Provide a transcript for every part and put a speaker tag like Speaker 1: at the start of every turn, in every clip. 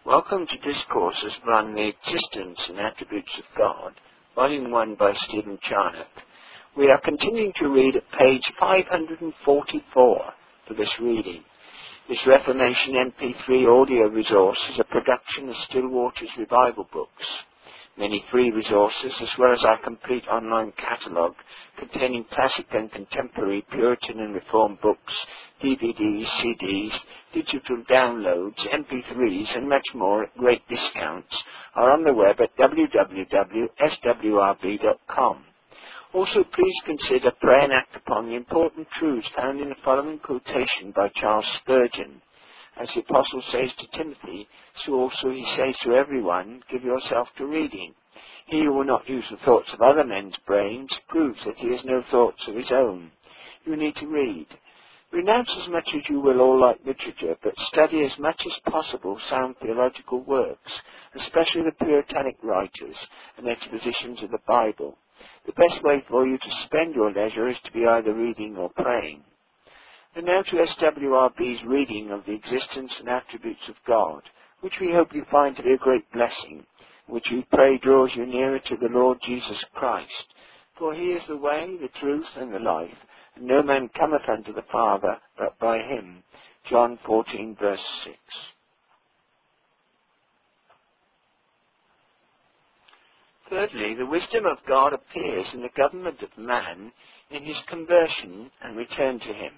Speaker 1: Welcome to Discourses on the Existence and Attributes of God, Volume 1 by Stephen Charnock. We are continuing to read at page 544 for this reading. This Reformation MP3 audio resource is a production of Still Waters Revival Books. Many free resources, as well as our complete online catalogue containing classic and contemporary Puritan and Reformed books, DVDs, CDs, digital downloads, MP3s and much more at great discounts, are on the web at www.swrb.com. Also, please consider pray and act upon the important truths found in the following quotation by Charles Spurgeon. As the Apostle says to Timothy, so also he says to everyone, give yourself to reading. He who will not use the thoughts of other men's brains proves that he has no thoughts of his own. You need to read. Renounce as much as you will all light literature, but study as much as possible sound theological works, especially the Puritanic writers and expositions of the Bible. The best way for you to spend your leisure is to be either reading or praying. And now to SWRB's reading of the existence and attributes of God, which we hope you find to be a great blessing, which we pray draws you nearer to the Lord Jesus Christ. For he is the way, the truth, and the life, and no man cometh unto the Father but by him. John 14, verse 6. Thirdly, the wisdom of God appears in the government of man in his conversion and return to him.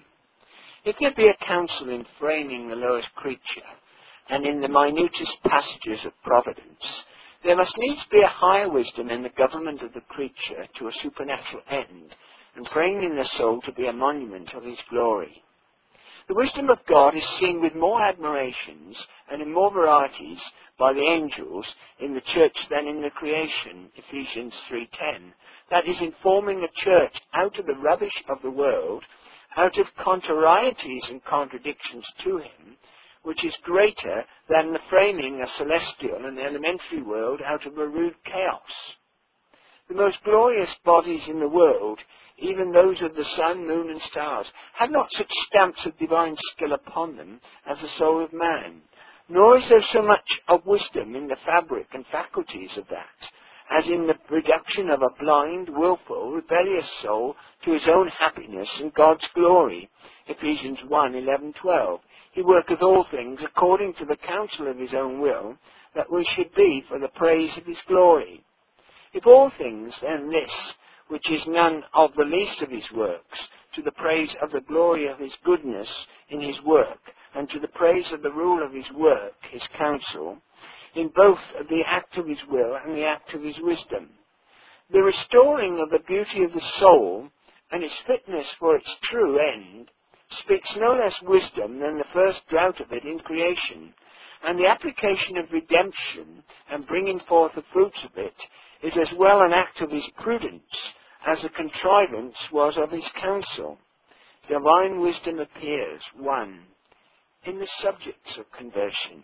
Speaker 1: If there be a counsel in framing the lowest creature, and in the minutest passages of providence, there must needs be a higher wisdom in the government of the creature to a supernatural end, and framing in the soul to be a monument of his glory. The wisdom of God is seen with more admirations and in more varieties by the angels in the church than in the creation, Ephesians 3:10. That is, in forming the church out of the rubbish of the world, out of contrarieties and contradictions to him, which is greater than the framing a celestial and elementary world out of a rude chaos. The most glorious bodies in the world, even those of the sun, moon and stars, have not such stamps of divine skill upon them as the soul of man, nor is there so much of wisdom in the fabric and faculties of that, as in the reduction of a blind, willful, rebellious soul to his own happiness and God's glory. Ephesians 1:11-12. He worketh all things according to the counsel of his own will, that we should be for the praise of his glory. If all things, then this, which is none of the least of his works, to the praise of the glory of his goodness in his work, and to the praise of the rule of his work, his counsel, in both the act of his will and the act of his wisdom. The restoring of the beauty of the soul and its fitness for its true end speaks no less wisdom than the first drought of it in creation, and the application of redemption and bringing forth the fruits of it is as well an act of his prudence as the contrivance was of his counsel. Divine wisdom appears, 1. in the subjects of conversion.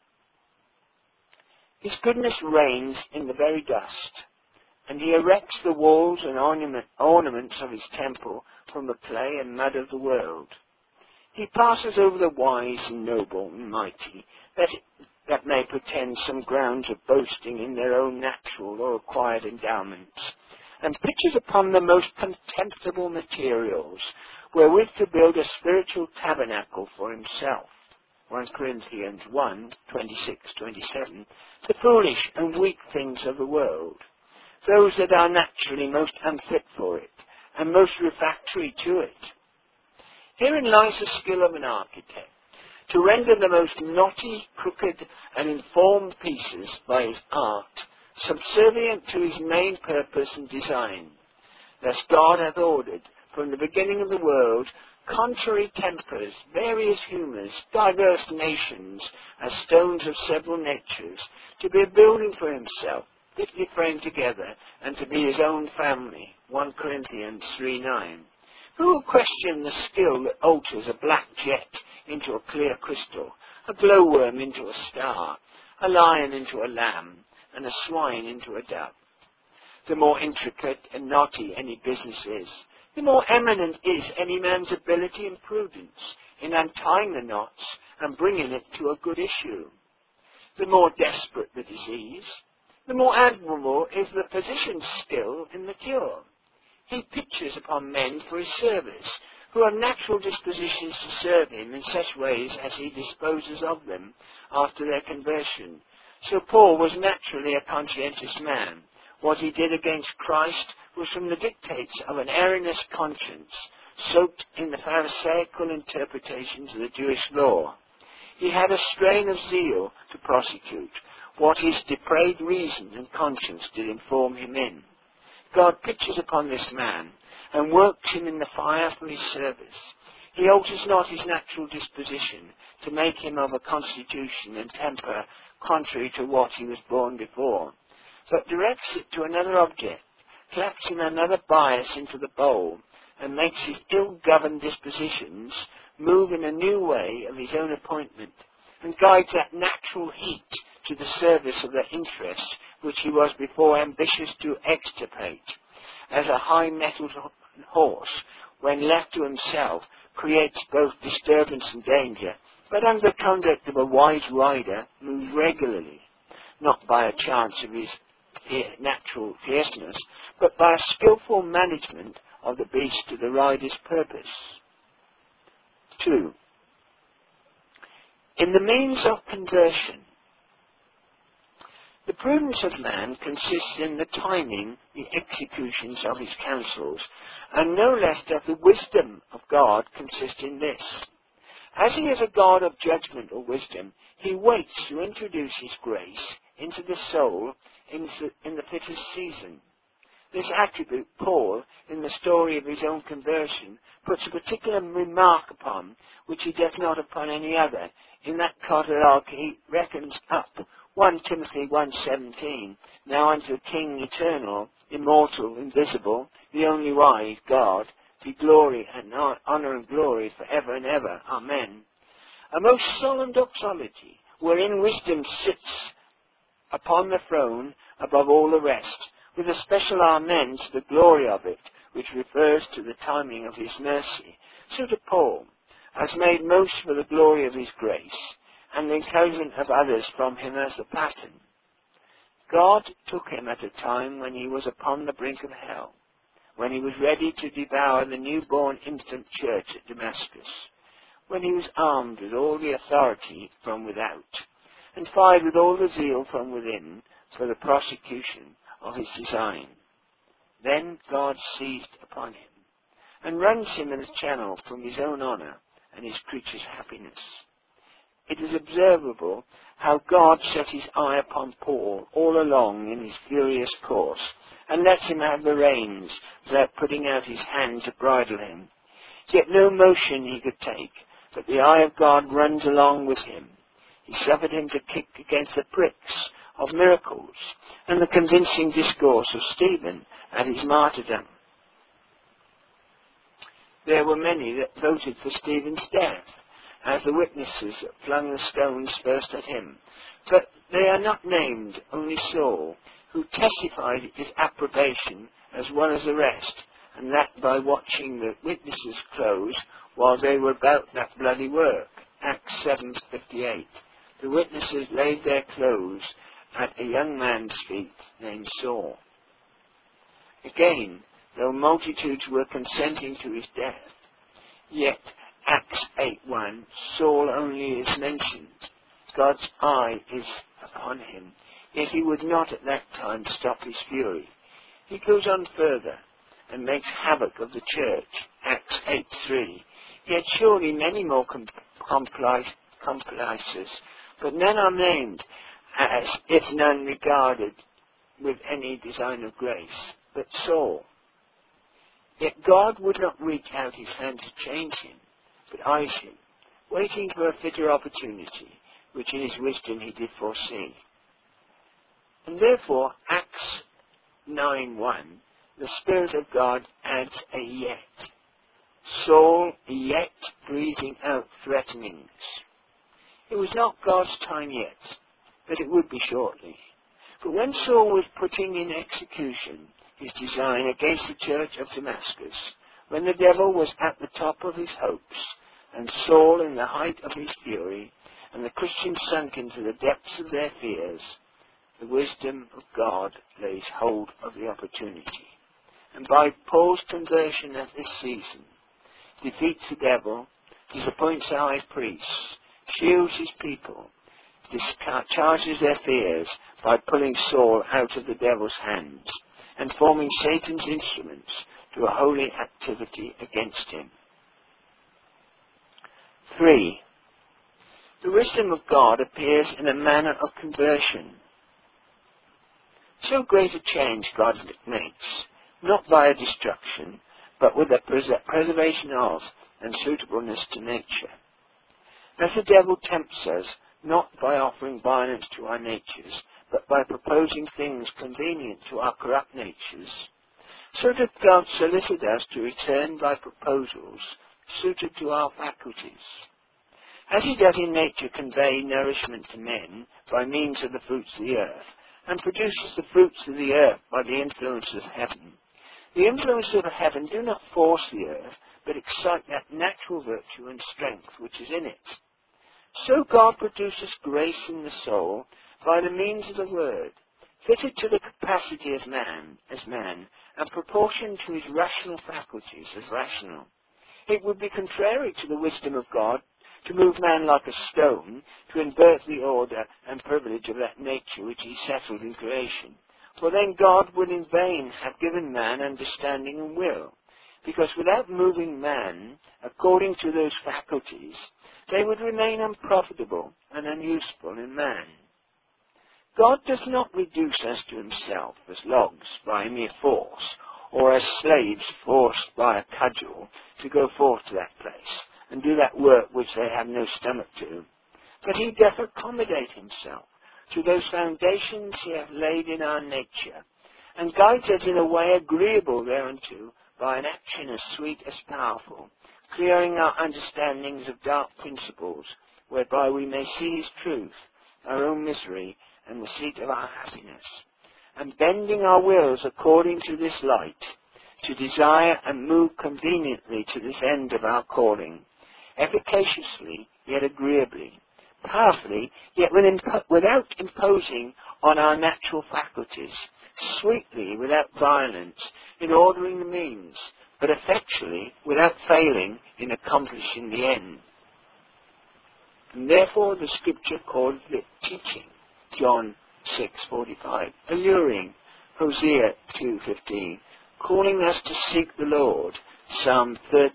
Speaker 1: His goodness reigns in the very dust, and he erects the walls and ornaments of his temple from the clay and mud of the world. He passes over the wise and noble and mighty, that may pretend some grounds of boasting in their own natural or acquired endowments, and pitches upon the most contemptible materials, wherewith to build a spiritual tabernacle for himself. 1 Corinthians 1:26-27, the foolish and weak things of the world, those that are naturally most unfit for it, and most refractory to it. Herein lies the skill of an architect, to render the most knotty, crooked, and informed pieces by his art, subservient to his main purpose and design. Thus God hath ordered, from the beginning of the world, contrary tempers, various humours, diverse nations, as stones of several natures, to be a building for himself, fitly framed together, and to be his own family. 1 Corinthians 3:9. Who will question the skill that alters a black jet into a clear crystal, a glowworm into a star, a lion into a lamb, and a swine into a dove? The more intricate and knotty any business is, the more eminent is any man's ability and prudence in untying the knots and bringing it to a good issue. the more desperate the disease, the more admirable is the physician's skill in the cure. He pictures upon men for his service, who have natural dispositions to serve him in such ways as he disposes of them after their conversion. So Paul was naturally a conscientious man. What he did against Christ was from the dictates of an erroneous conscience, soaked in the Pharisaical interpretations of the Jewish law. He had a strain of zeal to prosecute what his depraved reason and conscience did inform him in. God pictures upon this man and works him in the fire for his service. He alters not his natural disposition to make him of a constitution and temper contrary to what he was born before, but directs it to another object, claps in another bias into the bowl, and makes his ill-governed dispositions move in a new way of his own appointment, and guides that natural heat to the service of the interests which he was before ambitious to extirpate. As a high-mettled horse, when left to himself, creates both disturbance and danger, but under the conduct of a wise rider, moves regularly, not by a chance of his natural fierceness, but by a skillful management of the beast to the rider's purpose. 2. In the means of conversion, the prudence of man consists in the timing, the executions of his counsels, and no less doth the wisdom of God consist in this. As he is a God of judgment or wisdom, he waits to introduce his grace into the soul in the fittest season. This attribute Paul, in the story of his own conversion, puts a particular remark upon, which he does not upon any other. In that catalogue he reckons up 1 Timothy 1:17, now unto the King eternal, immortal, invisible, the only wise God, be glory and honour and glory for ever and ever. Amen. A most solemn doxology, wherein wisdom sits upon the throne above all the rest, with a special amen to the glory of it, which refers to the timing of his mercy. So to Paul, as made most for the glory of his grace, and the encouragement of others from him as a pattern. God took him at a time when he was upon the brink of hell, when he was ready to devour the newborn infant church at Damascus, when he was armed with all the authority from without, and fired with all the zeal from within for the prosecution of his design. Then God seized upon him, and runs him in a channel from his own honour and his creature's happiness. It is observable how God set his eye upon Paul all along in his furious course, and lets him have the reins without putting out his hand to bridle him. Yet no motion he could take, but the eye of God runs along with him. He suffered him to kick against the pricks of miracles and the convincing discourse of Stephen at his martyrdom. There were many that voted for Stephen's death, as the witnesses flung the stones first at him. But they are not named, only Saul, who testified his approbation as well as the rest, and that by watching the witnesses close while they were about that bloody work. Acts 7:58. The witnesses laid their clothes at a young man's feet named Saul. Again, though multitudes were consenting to his death, yet Acts 8:1, Saul only is mentioned. God's eye is upon him, yet he would not at that time stop his fury. He goes on further and makes havoc of the church. Acts 8:3. Yet surely many more complices, but none are named, as if none regarded with any design of grace, but Saul. Yet God would not reach out his hand to change him, but eyes him, waiting for a fitter opportunity, which in his wisdom he did foresee. And therefore, Acts 9:1, the Spirit of God adds a yet. Saul yet breathing out threatenings. It was not God's time yet, but it would be shortly. But when Saul was putting in execution his design against the church of Damascus, when the devil was at the top of his hopes, and Saul in the height of his fury, and the Christians sunk into the depths of their fears, the wisdom of God lays hold of the opportunity, and by Paul's conversion at this season, defeats the devil, disappoints our high priests, shields his people, discharges their fears by pulling Saul out of the devil's hands, and forming Satan's instruments to a holy activity against him. 3. The wisdom of God appears in a manner of conversion. So great a change God makes, not via destruction, but with a preservation of and suitableness to nature. As the devil tempts us, not by offering violence to our natures, but by proposing things convenient to our corrupt natures, so doth God solicit us to return by proposals suited to our faculties. As he does in nature convey nourishment to men by means of the fruits of the earth, and produces the fruits of the earth by the influence of heaven, the influence of heaven do not force the earth, but excite that natural virtue and strength which is in it. So God produces grace in the soul by the means of the word, fitted to the capacity as man, and proportioned to his rational faculties as rational. It would be contrary to the wisdom of God to move man like a stone, to invert the order and privilege of that nature which he settled in creation. For then God would in vain have given man understanding and will, because without moving man according to those faculties, they would remain unprofitable and unuseful in man. God does not reduce us to himself as logs by mere force, or as slaves forced by a cudgel to go forth to that place, and do that work which they have no stomach to. But he doth accommodate himself to those foundations he hath laid in our nature, and guides us in a way agreeable thereunto by an action as sweet as powerful, clearing our understandings of dark principles, whereby we may see his truth, our own misery, and the seat of our happiness, and bending our wills according to this light, to desire and move conveniently to this end of our calling, efficaciously yet agreeably, powerfully yet without imposing on our natural faculties, sweetly without violence in ordering the means, but effectually without failing in accomplishing the end. And therefore the scripture called it teaching, John 6:45, alluring, Hosea 2:15, calling us to seek the Lord, Psalm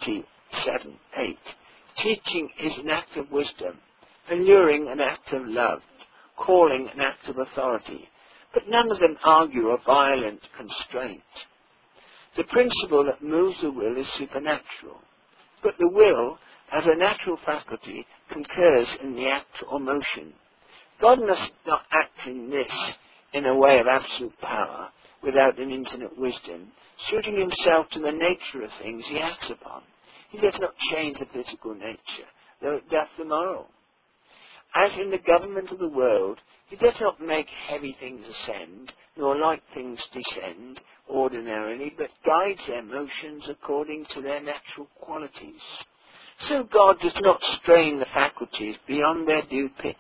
Speaker 1: 37:8. Teaching is an act of wisdom, alluring an act of love, calling an act of authority, but none of them argue a violent constraint. The principle that moves the will is supernatural, but the will, as a natural faculty, concurs in the act or motion. God must not act in this in a way of absolute power, without an infinite wisdom, suiting himself to the nature of things he acts upon. He does not change the physical nature, though it doth the moral. As in the government of the world, he does not make heavy things ascend, nor light things descend ordinarily, but guides their motions according to their natural qualities. So God does not strain the faculties beyond their due pitch.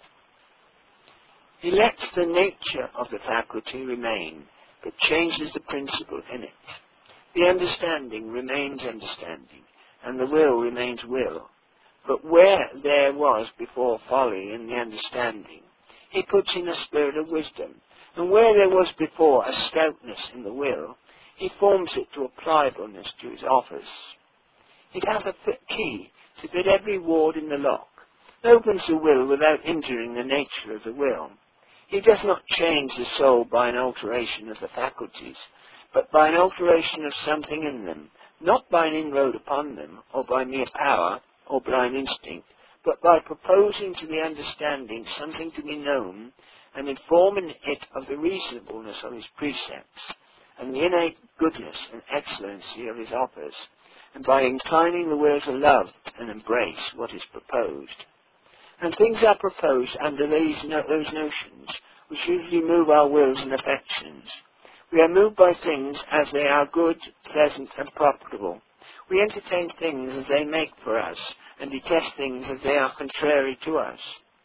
Speaker 1: He lets the nature of the faculty remain, but changes the principle in it. The understanding remains understanding, and the will remains will. But where there was before folly in the understanding, he puts in a spirit of wisdom, and where there was before a stoutness in the will, he forms it to a pliableness to his office. It has a fit key to fit every ward in the lock, opens the will without injuring the nature of the will. He does not change the soul by an alteration of the faculties, but by an alteration of something in them, not by an inroad upon them, or by mere power, or blind instinct, but by proposing to the understanding something to be known, and informing it of the reasonableness of his precepts, and the innate goodness and excellency of his offers, and by inclining the will to love and embrace what is proposed. And things are proposed under those notions, which usually move our wills and affections. We are moved by things as they are good, pleasant, and profitable, We entertain things as they make for us, and detest things as they are contrary to us.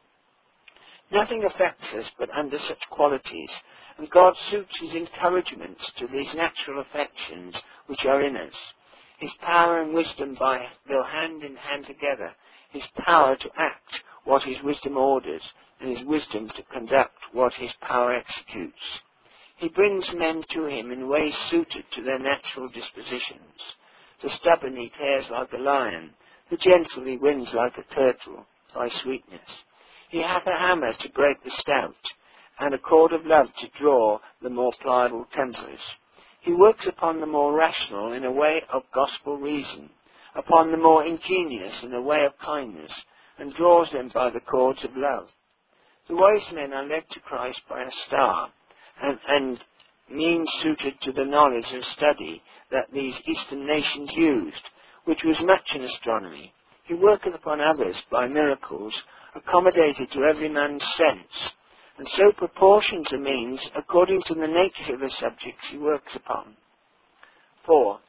Speaker 1: Nothing affects us but under such qualities, and God suits his encouragements to these natural affections which are in us. His power and wisdom go hand in hand together, his power to act what his wisdom orders, and his wisdom to conduct what his power executes. He brings men to him in ways suited to their natural dispositions. The stubborn he tears like a lion, the gentle he wins like a turtle, by sweetness. He hath a hammer to break the stout, and a cord of love to draw the more pliable tempers. He works upon the more rational in a way of gospel reason, upon the more ingenious in a way of kindness, and draws them by the cords of love. The wise men are led to Christ by a star, and means suited to the knowledge and study that these Eastern nations used, which was much in astronomy. He worketh upon others by miracles, accommodated to every man's sense, and so proportions the means according to the nature of the subjects he works upon. 4.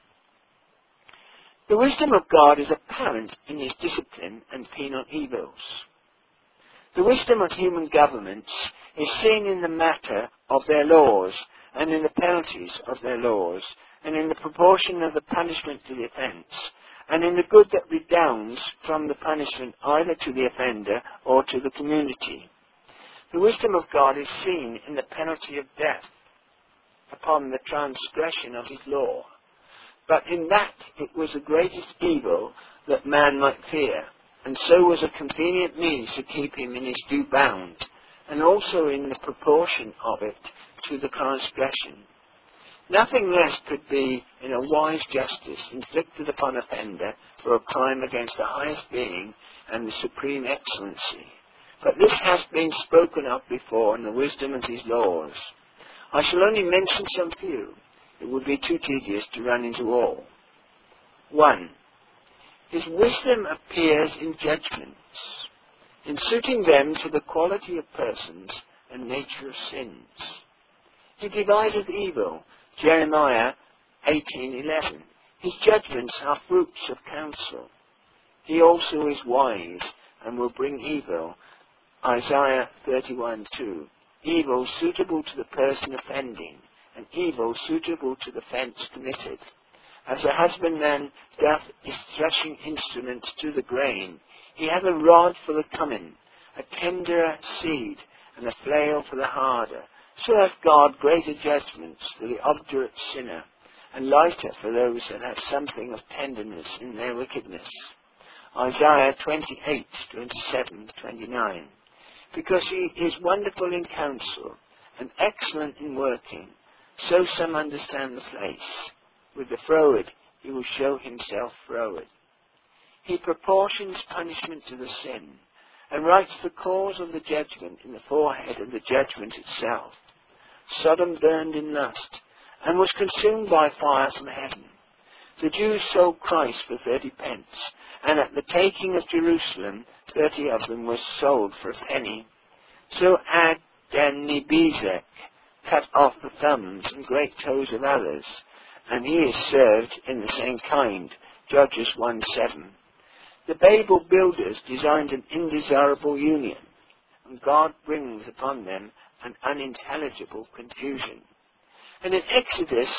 Speaker 1: The wisdom of God is apparent in his discipline and penal evils. The wisdom of human governments is seen in the matter of their laws, and in the penalties of their laws, and in the proportion of the punishment to the offence, and in the good that redounds from the punishment either to the offender or to the community. The wisdom of God is seen in the penalty of death upon the transgression of his law, but in that it was the greatest evil that man might fear, and so was a convenient means to keep him in his due bound, and also in the proportion of it to the transgression. Nothing less could be in a wise justice inflicted upon offender for a crime against the highest being and the supreme excellency. But this has been spoken of before in the wisdom of his laws. I shall only mention some few. It would be too tedious to run into all. 1. His wisdom appears in judgments, in suiting them to the quality of persons and nature of sins. He divided evil, Jeremiah 18:11. His judgments are fruits of counsel. He also is wise and will bring evil, Isaiah 31:2. Evil suitable to the person offending, and evil suitable to the offence committed. As a husbandman doth his threshing instruments to the grain, he hath a rod for the cummin, a tenderer seed, and a flail for the harder. So hath God greater judgments for the obdurate sinner, and lighter for those that have something of tenderness in their wickedness. Isaiah 28:27-29. Because he is wonderful in counsel, and excellent in working, so some understand the place. With the froward he will show himself froward. He proportions punishment to the sin, and writes the cause of the judgment in the forehead of the judgment itself. Sodom burned in lust, and was consumed by fire from heaven. The Jews sold Christ for 30 pence, and at the taking of Jerusalem 30 of them were sold for a penny. So Adonibezek cut off the thumbs and great toes of others, and he is served in the same kind, Judges 1:7. The Babel builders designed an indesirable union, and God brings upon them an unintelligible confusion. And in Exodus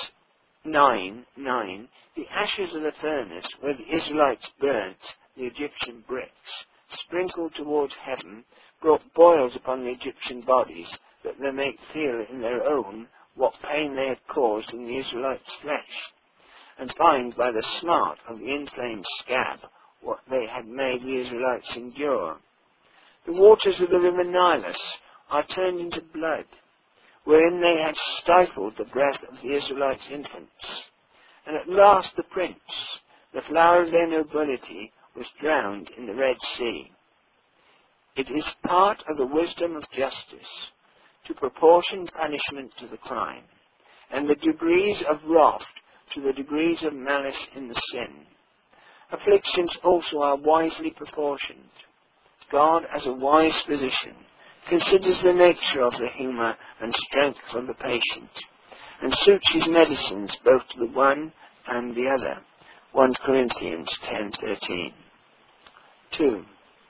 Speaker 1: 9:9, the ashes of the furnace where the Israelites burnt the Egyptian bricks, sprinkled towards heaven, brought boils upon the Egyptian bodies, that they might feel in their own what pain they had caused in the Israelites' flesh, and find by the smart of the inflamed scab what they had made the Israelites endure. The waters of the river Nilus are turned into blood, wherein they had stifled the breath of the Israelites' infants. And at last the prince, the flower of their nobility, was drowned in the Red Sea. It is part of the wisdom of justice to proportion punishment to the crime, and the degrees of wrath to the degrees of malice in the sin. Afflictions also are wisely proportioned. God, as a wise physician, considers the nature of the humour and strength of the patient, and suits his medicines both to the one and the other, 1 Corinthians 10:13. 2.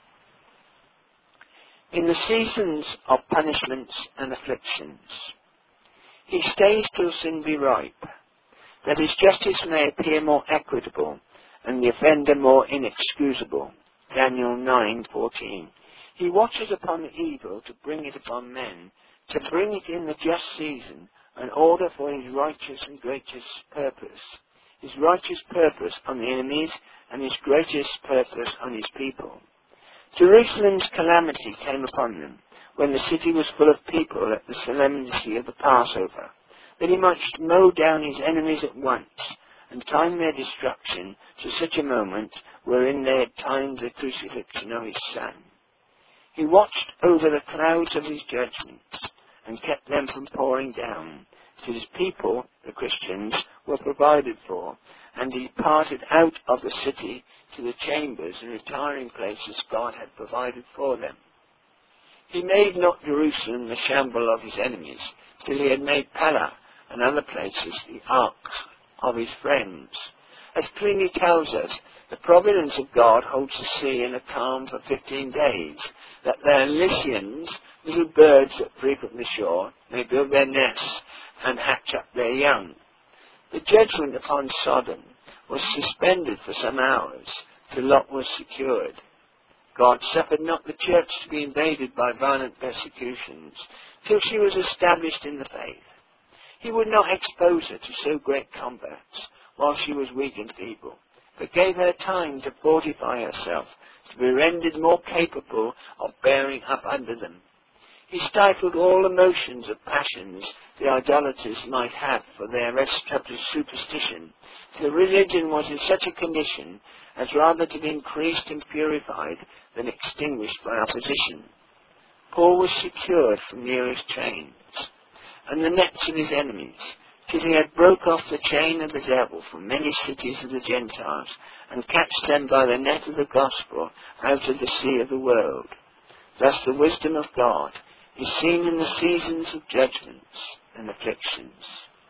Speaker 1: In the seasons of punishments and afflictions, he stays till sin be ripe, that his justice may appear more equitable, and the offender more inexcusable. Daniel 9:14. He watches upon the evil to bring it upon men, to bring it in the just season, an order for his righteous and gracious purpose. His righteous purpose on the enemies, and his gracious purpose on his people. Jerusalem's calamity came upon them, when the city was full of people at the solemnity of the Passover, that he might mow down his enemies at once, and time their destruction to such a moment wherein they had timed the crucifixion of his Son. He watched over the clouds of his judgments, and kept them from pouring down, till his people, the Christians, were provided for, and he departed out of the city to the chambers and retiring places God had provided for them. He made not Jerusalem the shamble of his enemies, till he had made Pella and other places the arks of his friends. As Pliny tells us, the providence of God holds the sea in a calm for 15 days, that their Lycians, little birds that frequent the shore, may build their nests and hatch up their young. The judgment upon Sodom was suspended for some hours, till Lot was secured. God suffered not the church to be invaded by violent persecutions, till she was established in the faith. He would not expose her to so great combats, while she was weak and feeble, but gave her time to fortify herself, to be rendered more capable of bearing up under them. He stifled all emotions of passions the idolaters might have for their superstition, till religion was in such a condition as rather to be increased and purified than extinguished by opposition. Paul was secured from Nero's chains and the nets of his enemies, till he had broke off the chain of the devil from many cities of the Gentiles, and catched them by the net of the gospel out of the sea of the world. Thus the wisdom of God is seen in the seasons of judgments and afflictions.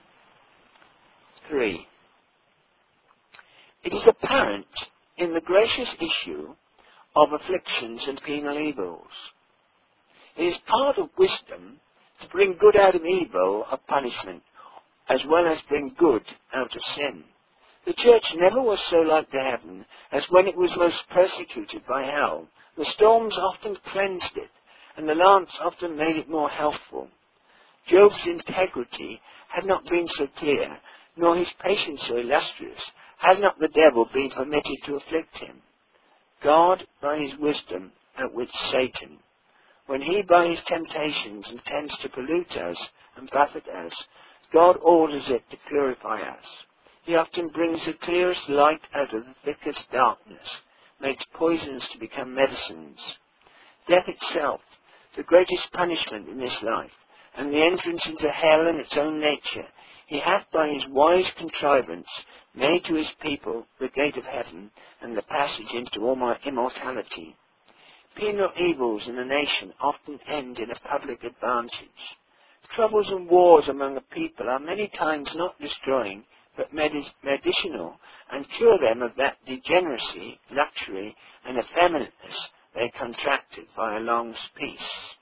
Speaker 1: 3. It is apparent in the gracious issue of afflictions and penal evils. It is part of wisdom to bring good out of evil of punishment, as well as bring good out of sin. The church never was so like to heaven as when it was most persecuted by hell. The storms often cleansed it, and the lamps often made it more healthful. Job's integrity had not been so clear, nor his patience so illustrious, had not the devil been permitted to afflict him. God, by his wisdom, outwits Satan. When he, by his temptations, intends to pollute us and buffet us, God orders it to purify us. He often brings the clearest light out of the thickest darkness, makes poisons to become medicines. Death itself, the greatest punishment in this life, and the entrance into hell in its own nature, he hath by his wise contrivance made to his people the gate of heaven and the passage into immortality. Penal evils in a nation often end in a public advantage. Troubles and wars among a people are many times not destroying, but medicinal, and cure them of that degeneracy, luxury, and effeminateness they contracted by a long peace.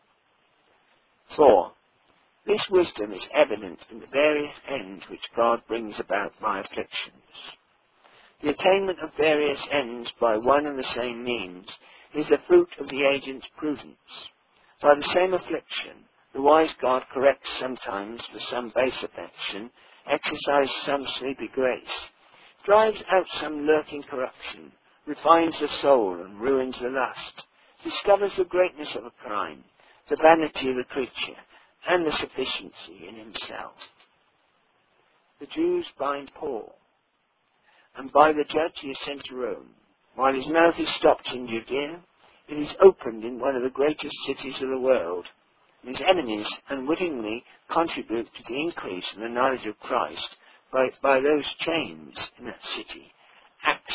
Speaker 1: 4. This wisdom is evident in the various ends which God brings about by afflictions. The attainment of various ends by one and the same means is the fruit of the agent's prudence. By the same affliction, the wise God corrects sometimes for some base affection, exercises some sleepy grace, drives out some lurking corruption, refines the soul and ruins the lust, discovers the greatness of a crime, the vanity of the creature, and the sufficiency in himself. The Jews bind Paul, and by the judge he is sent to Rome. While his mouth is stopped in Judea, it is opened in one of the greatest cities of the world. His enemies unwittingly contribute to the increase in the knowledge of Christ by those chains in that city. Acts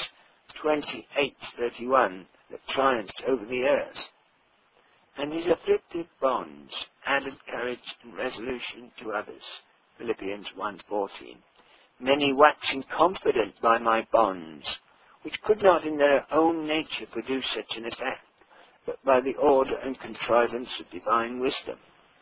Speaker 1: 28:31, that triumphed over the earth. And his afflictive bonds added courage and resolution to others. Philippians 1:14. many waxing confident by my bonds, which could not in their own nature produce such an effect, but by the order and contrivance of divine wisdom.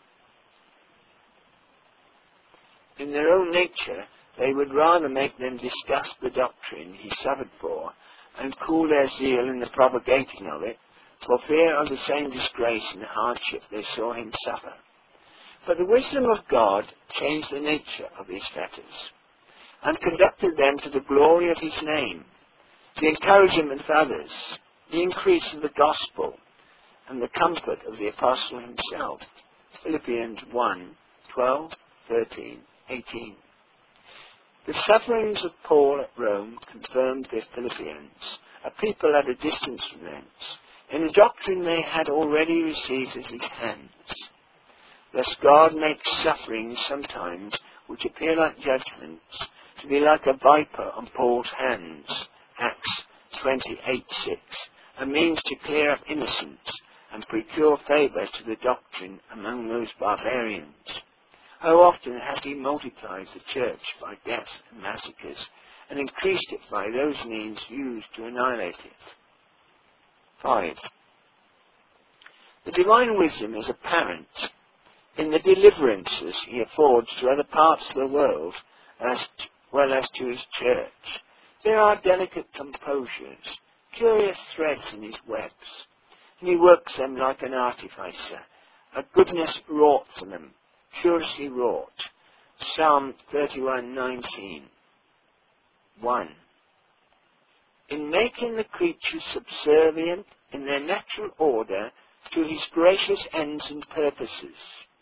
Speaker 1: In their own nature, they would rather make them disgust the doctrine he suffered for, and cool their zeal in the propagating of it, for fear of the same disgrace and hardship they saw him suffer. But the wisdom of God changed the nature of these fetters, and conducted them to the glory of his name, the encouragement of others, the increase of the gospel, and the comfort of the apostle himself. Philippians 1, 12, 13, 18. The sufferings of Paul at Rome confirmed the Philippians, a people at a distance from thence, in a doctrine they had already received at his hands. Thus God makes sufferings sometimes, which appear like judgments, to be like a viper on Paul's hands, Acts 28:6, a means to clear up innocence and procure favour to the doctrine among those barbarians. How often has he multiplied the church by death and massacres, and increased it by those means used to annihilate it? 5. The divine wisdom is apparent in the deliverances he affords to other parts of the world, as well as to his church. There are delicate composures, curious threads in his webs, and he works them like an artificer, a goodness wrought for them, curiously wrought. Psalm 31:19. 1. In making the creatures subservient in their natural order to his gracious ends and purposes.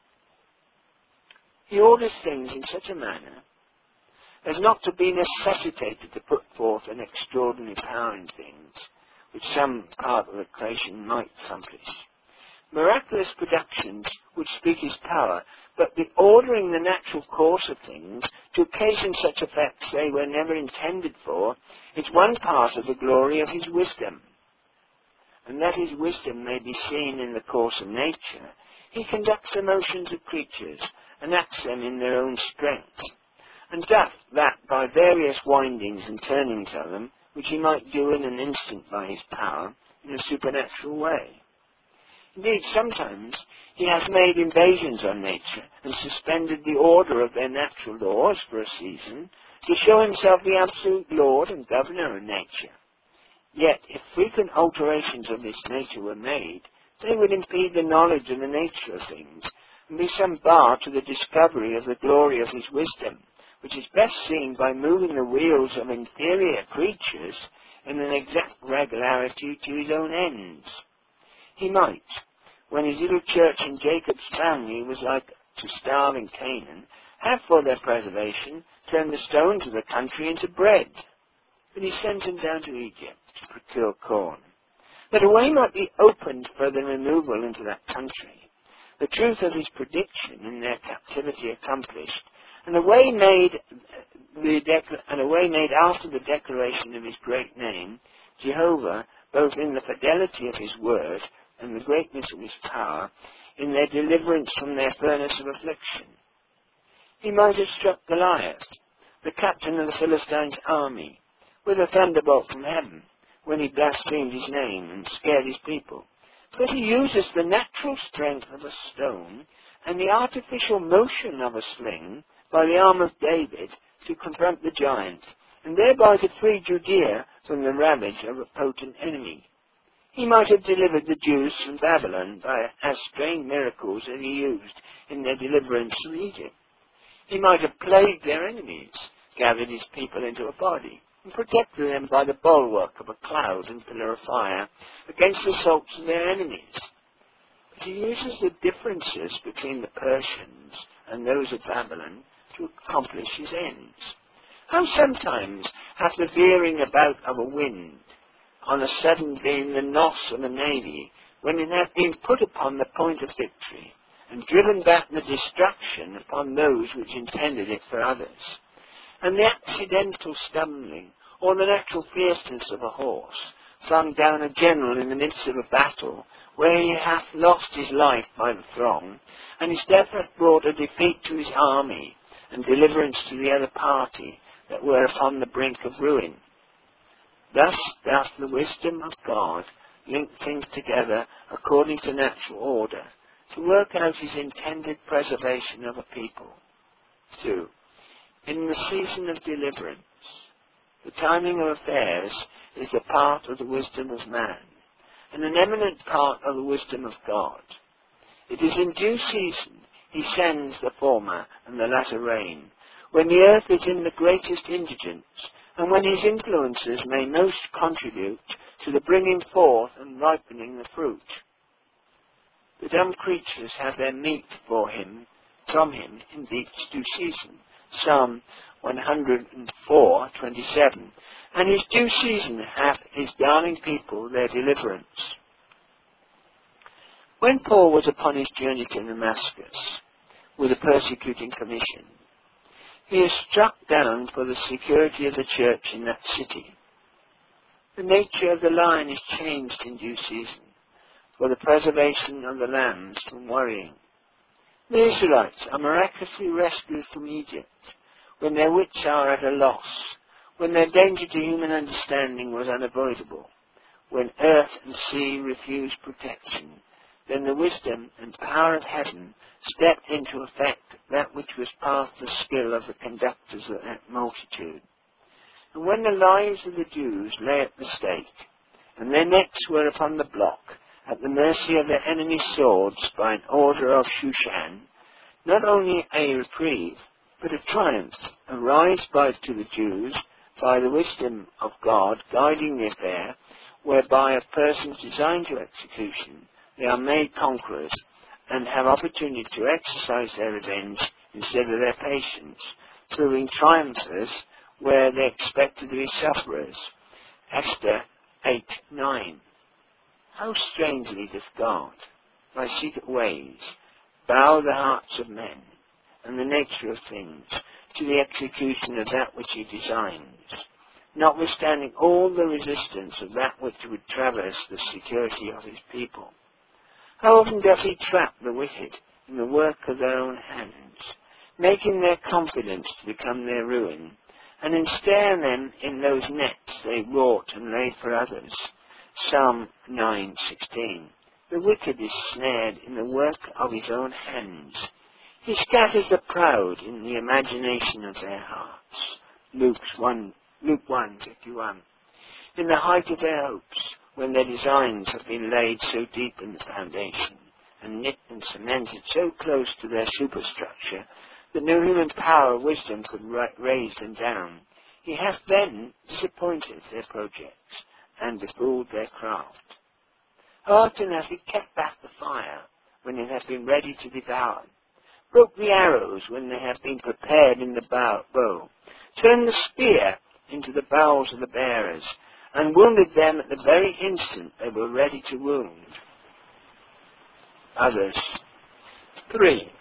Speaker 1: He orders things in such a manner as not to be necessitated to put forth an extraordinary power in things, which some part of the creation might accomplish. Miraculous productions would speak his power, but the ordering the natural course of things to occasion such effects they were never intended for is one part of the glory of his wisdom. And that his wisdom may be seen in the course of nature, he conducts the motions of creatures and acts them in their own strength, and doth that by various windings and turnings of them, which he might do in an instant by his power, in a supernatural way. Indeed, sometimes he has made invasions on nature and suspended the order of their natural laws for a season to show himself the absolute lord and governor of nature. Yet, if frequent alterations of this nature were made, they would impede the knowledge of the nature of things and be some bar to the discovery of the glory of his wisdom, which is best seen by moving the wheels of inferior creatures in an exact regularity to his own ends. He might, when his little church in Jacob's family was like to starving Canaan, have for their preservation turned the stones of the country into bread. But he sends them down to Egypt to procure corn, that a way might be opened for their removal into that country, the truth of his prediction in their captivity accomplished, and a way made after the declaration of his great name, Jehovah, both in the fidelity of his word and the greatness of his power, in their deliverance from their furnace of affliction. He might have struck Goliath, the captain of the Philistines' army, with a thunderbolt from heaven, when he blasphemed his name and scared his people. But he uses the natural strength of a stone and the artificial motion of a sling by the arm of David to confront the giant, and thereby to free Judea from the ravage of a potent enemy. He might have delivered the Jews from Babylon by as strange miracles as he used in their deliverance from Egypt. He might have plagued their enemies, gathered his people into a body, and protected them by the bulwark of a cloud and pillar of fire against the assaults of their enemies. But he uses the differences between the Persians and those of Babylon to accomplish his ends. How sometimes hath the veering about of a wind on a sudden been the nos of a navy, when it hath been put upon the point of victory, and driven back the destruction upon those which intended it for others. And the accidental stumbling, or the natural fierceness of a horse, flung down a general in the midst of a battle, where he hath lost his life by the throng, and his death hath brought a defeat to his army, and deliverance to the other party, that were upon the brink of ruin. Thus doth the wisdom of God link things together according to natural order, to work out his intended preservation of a people. 2. In the season of deliverance, the timing of affairs is the part of the wisdom of man, and an eminent part of the wisdom of God. It is in due season he sends the former and the latter rain, when the earth is in the greatest indigence, and when his influences may most contribute to the bringing forth and ripening the fruit. The dumb creatures have their meat from him in each due season. Psalm 104:27. And his due season hath his darling people their deliverance. When Paul was upon his journey to Damascus with a persecuting commission, he is struck down for the security of the church in that city. The nature of the lion is changed in due season for the preservation of the lambs from worrying. The Israelites are miraculously rescued from Egypt when their wits are at a loss, when their danger to human understanding was unavoidable, when earth and sea refused protection. Then the wisdom and power of heaven stepped into effect that which was past the skill of the conductors of that multitude. And when the lives of the Jews lay at the stake, and their necks were upon the block, at the mercy of their enemies' swords by an order of Shushan, not only a reprieve, but a triumph arise to the Jews by the wisdom of God guiding the affair, whereby of persons designed to execution, they are made conquerors, and have opportunity to exercise their revenge instead of their patience, proving triumphers where they expected to be sufferers. Esther 8:9. How strangely doth God, by secret ways, bow the hearts of men, and the nature of things, to the execution of that which he designs, notwithstanding all the resistance of that which would traverse the security of his people. How often doth he trap the wicked in the work of their own hands, making their confidence to become their ruin, and ensnare them in those nets they wrought and laid for others. Psalm 9:16. The wicked is snared in the work of his own hands. He scatters the proud in the imagination of their hearts. Luke 1:51. In the height of their hopes, when their designs have been laid so deep in the foundation, and knit and cemented so close to their superstructure, that no human power or wisdom could raise them down, he hath then disappointed their projects, and befooled their craft. How often has he kept back the fire when it has been ready to devour, broke the arrows when they have been prepared in the bow, turned the spear into the bowels of the bearers, and wounded them at the very instant they were ready to wound others. 3.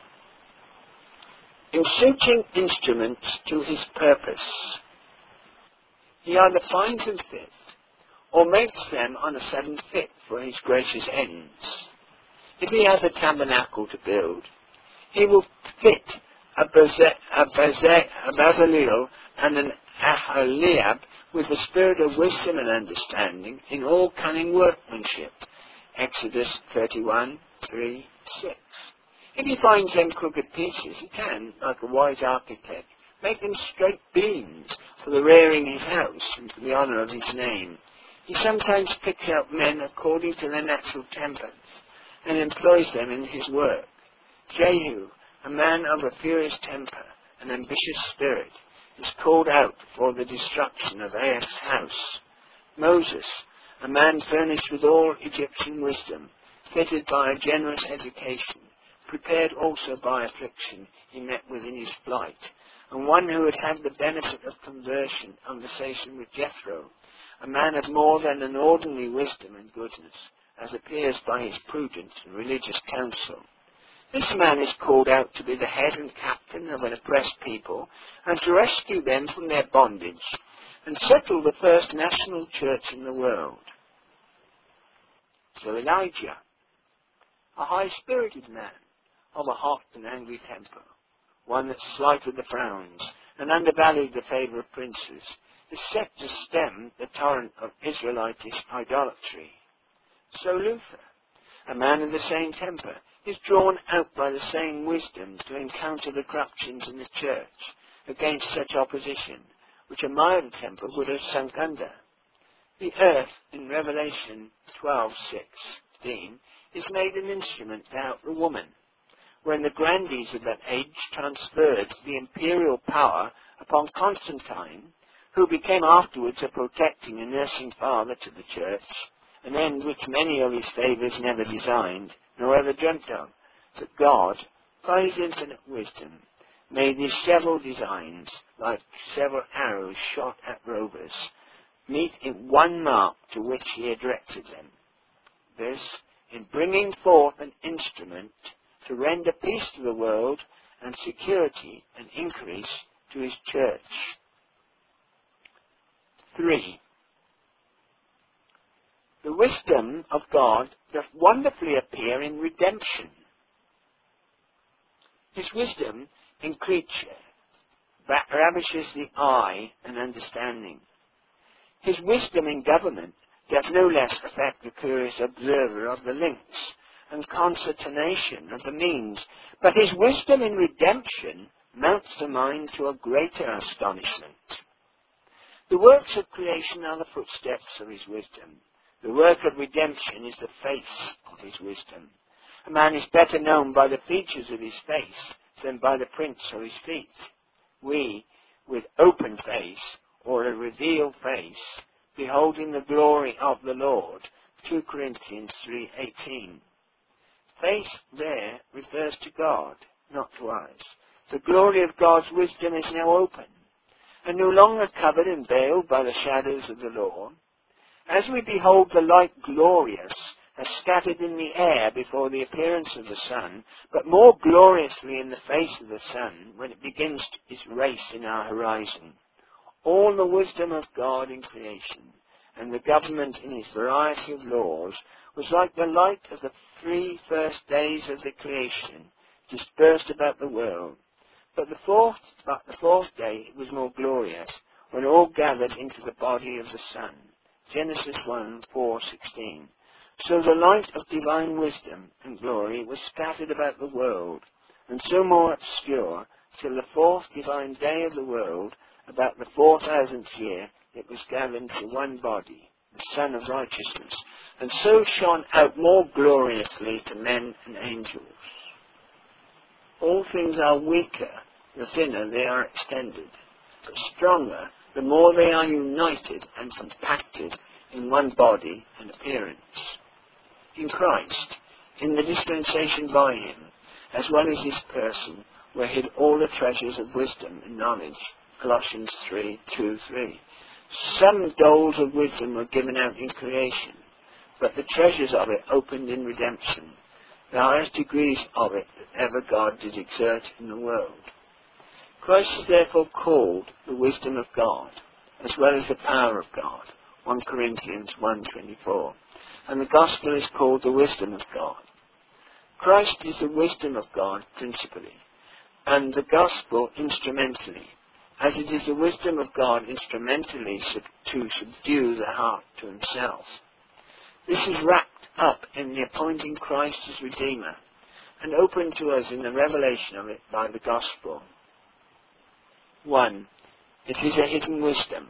Speaker 1: In suiting instruments to his purpose, he either finds them fit, or makes them on a sudden fit for his gracious ends. If he has a tabernacle to build, he will fit a Bezaleel and an Aholiab with the spirit of wisdom and understanding in all cunning workmanship. Exodus 31:3-6. If he finds them crooked pieces, he can, like a wise architect, make them straight beams for the rearing his house and for the honour of his name. He sometimes picks out men according to their natural tempers and employs them in his work. Jehu, a man of a furious temper and ambitious spirit, is called out for the destruction of Ahab's house. Moses, a man furnished with all Egyptian wisdom, fitted by a generous education, prepared also by affliction he met with in his flight, and one who had had the benefit of conversation with Jethro, a man of more than an ordinary wisdom and goodness, as appears by his prudence and religious counsel. This man is called out to be the head and captain of an oppressed people, and to rescue them from their bondage, and settle the first national church in the world. So Elijah, a high-spirited man, of a hot and angry temper, one that slighted the frowns and undervalued the favour of princes, is set to stem the torrent of Israelitish idolatry. So Luther, a man of the same temper, is drawn out by the same wisdom to encounter the corruptions in the church against such opposition, which a mild temper would have sunk under. The earth, in Revelation 12:16, is made an instrument to help the woman. When the grandees of that age transferred the imperial power upon Constantine, who became afterwards a protecting and nursing father to the church, an end which many of his favours never designed, nor ever dreamt of, that God, by his infinite wisdom, made his several designs, like several arrows shot at rovers, meet in one mark to which he had directed them. This, in bringing forth an instrument to render peace to the world and security and increase to his church. 3. The wisdom of God doth wonderfully appear in redemption. His wisdom in creature ravishes the eye and understanding. His wisdom in government doth no less affect the curious observer of the links and concertination of the means, but his wisdom in redemption mounts the mind to a greater astonishment. The works of creation are the footsteps of his wisdom. The work of redemption is the face of his wisdom. A man is better known by the features of his face than by the prints of his feet. We, with open face, or a revealed face, beholding the glory of the Lord, 2 Corinthians 3:18. Face there refers to God, not to us. The glory of God's wisdom is now open, and no longer covered and veiled by the shadows of the law. As we behold the light glorious, as scattered in the air before the appearance of the sun, but more gloriously in the face of the sun when it begins its race in our horizon. All the wisdom of God in creation, and the government in his variety of laws, was like the light of the 3 first days of the creation, dispersed about the world. But the fourth day was more glorious, when all gathered into the body of the sun. Genesis 1:4-16. So the light of divine wisdom and glory was scattered about the world, and so more obscure, till the 4th divine day of the world, about the 4000th year, it was gathered into one body, the Son of Righteousness, and so shone out more gloriously to men and angels. All things are weaker, the thinner they are extended, but stronger, the more they are united and compacted in one body and appearance. In Christ, in the dispensation by him, as well as his person, were hid all the treasures of wisdom and knowledge. Colossians 3:2-3. Some doles of wisdom were given out in creation, but the treasures of it opened in redemption, the highest degrees of it that ever God did exert in the world. Christ is therefore called the wisdom of God, as well as the power of God, 1 Corinthians 1:24, and the gospel is called the wisdom of God. Christ is the wisdom of God principally, and the gospel instrumentally, as it is the wisdom of God instrumentally to subdue the heart to himself. This is wrapped up in the appointing Christ as Redeemer, and open to us in the revelation of it by the gospel. 1. It is a hidden wisdom.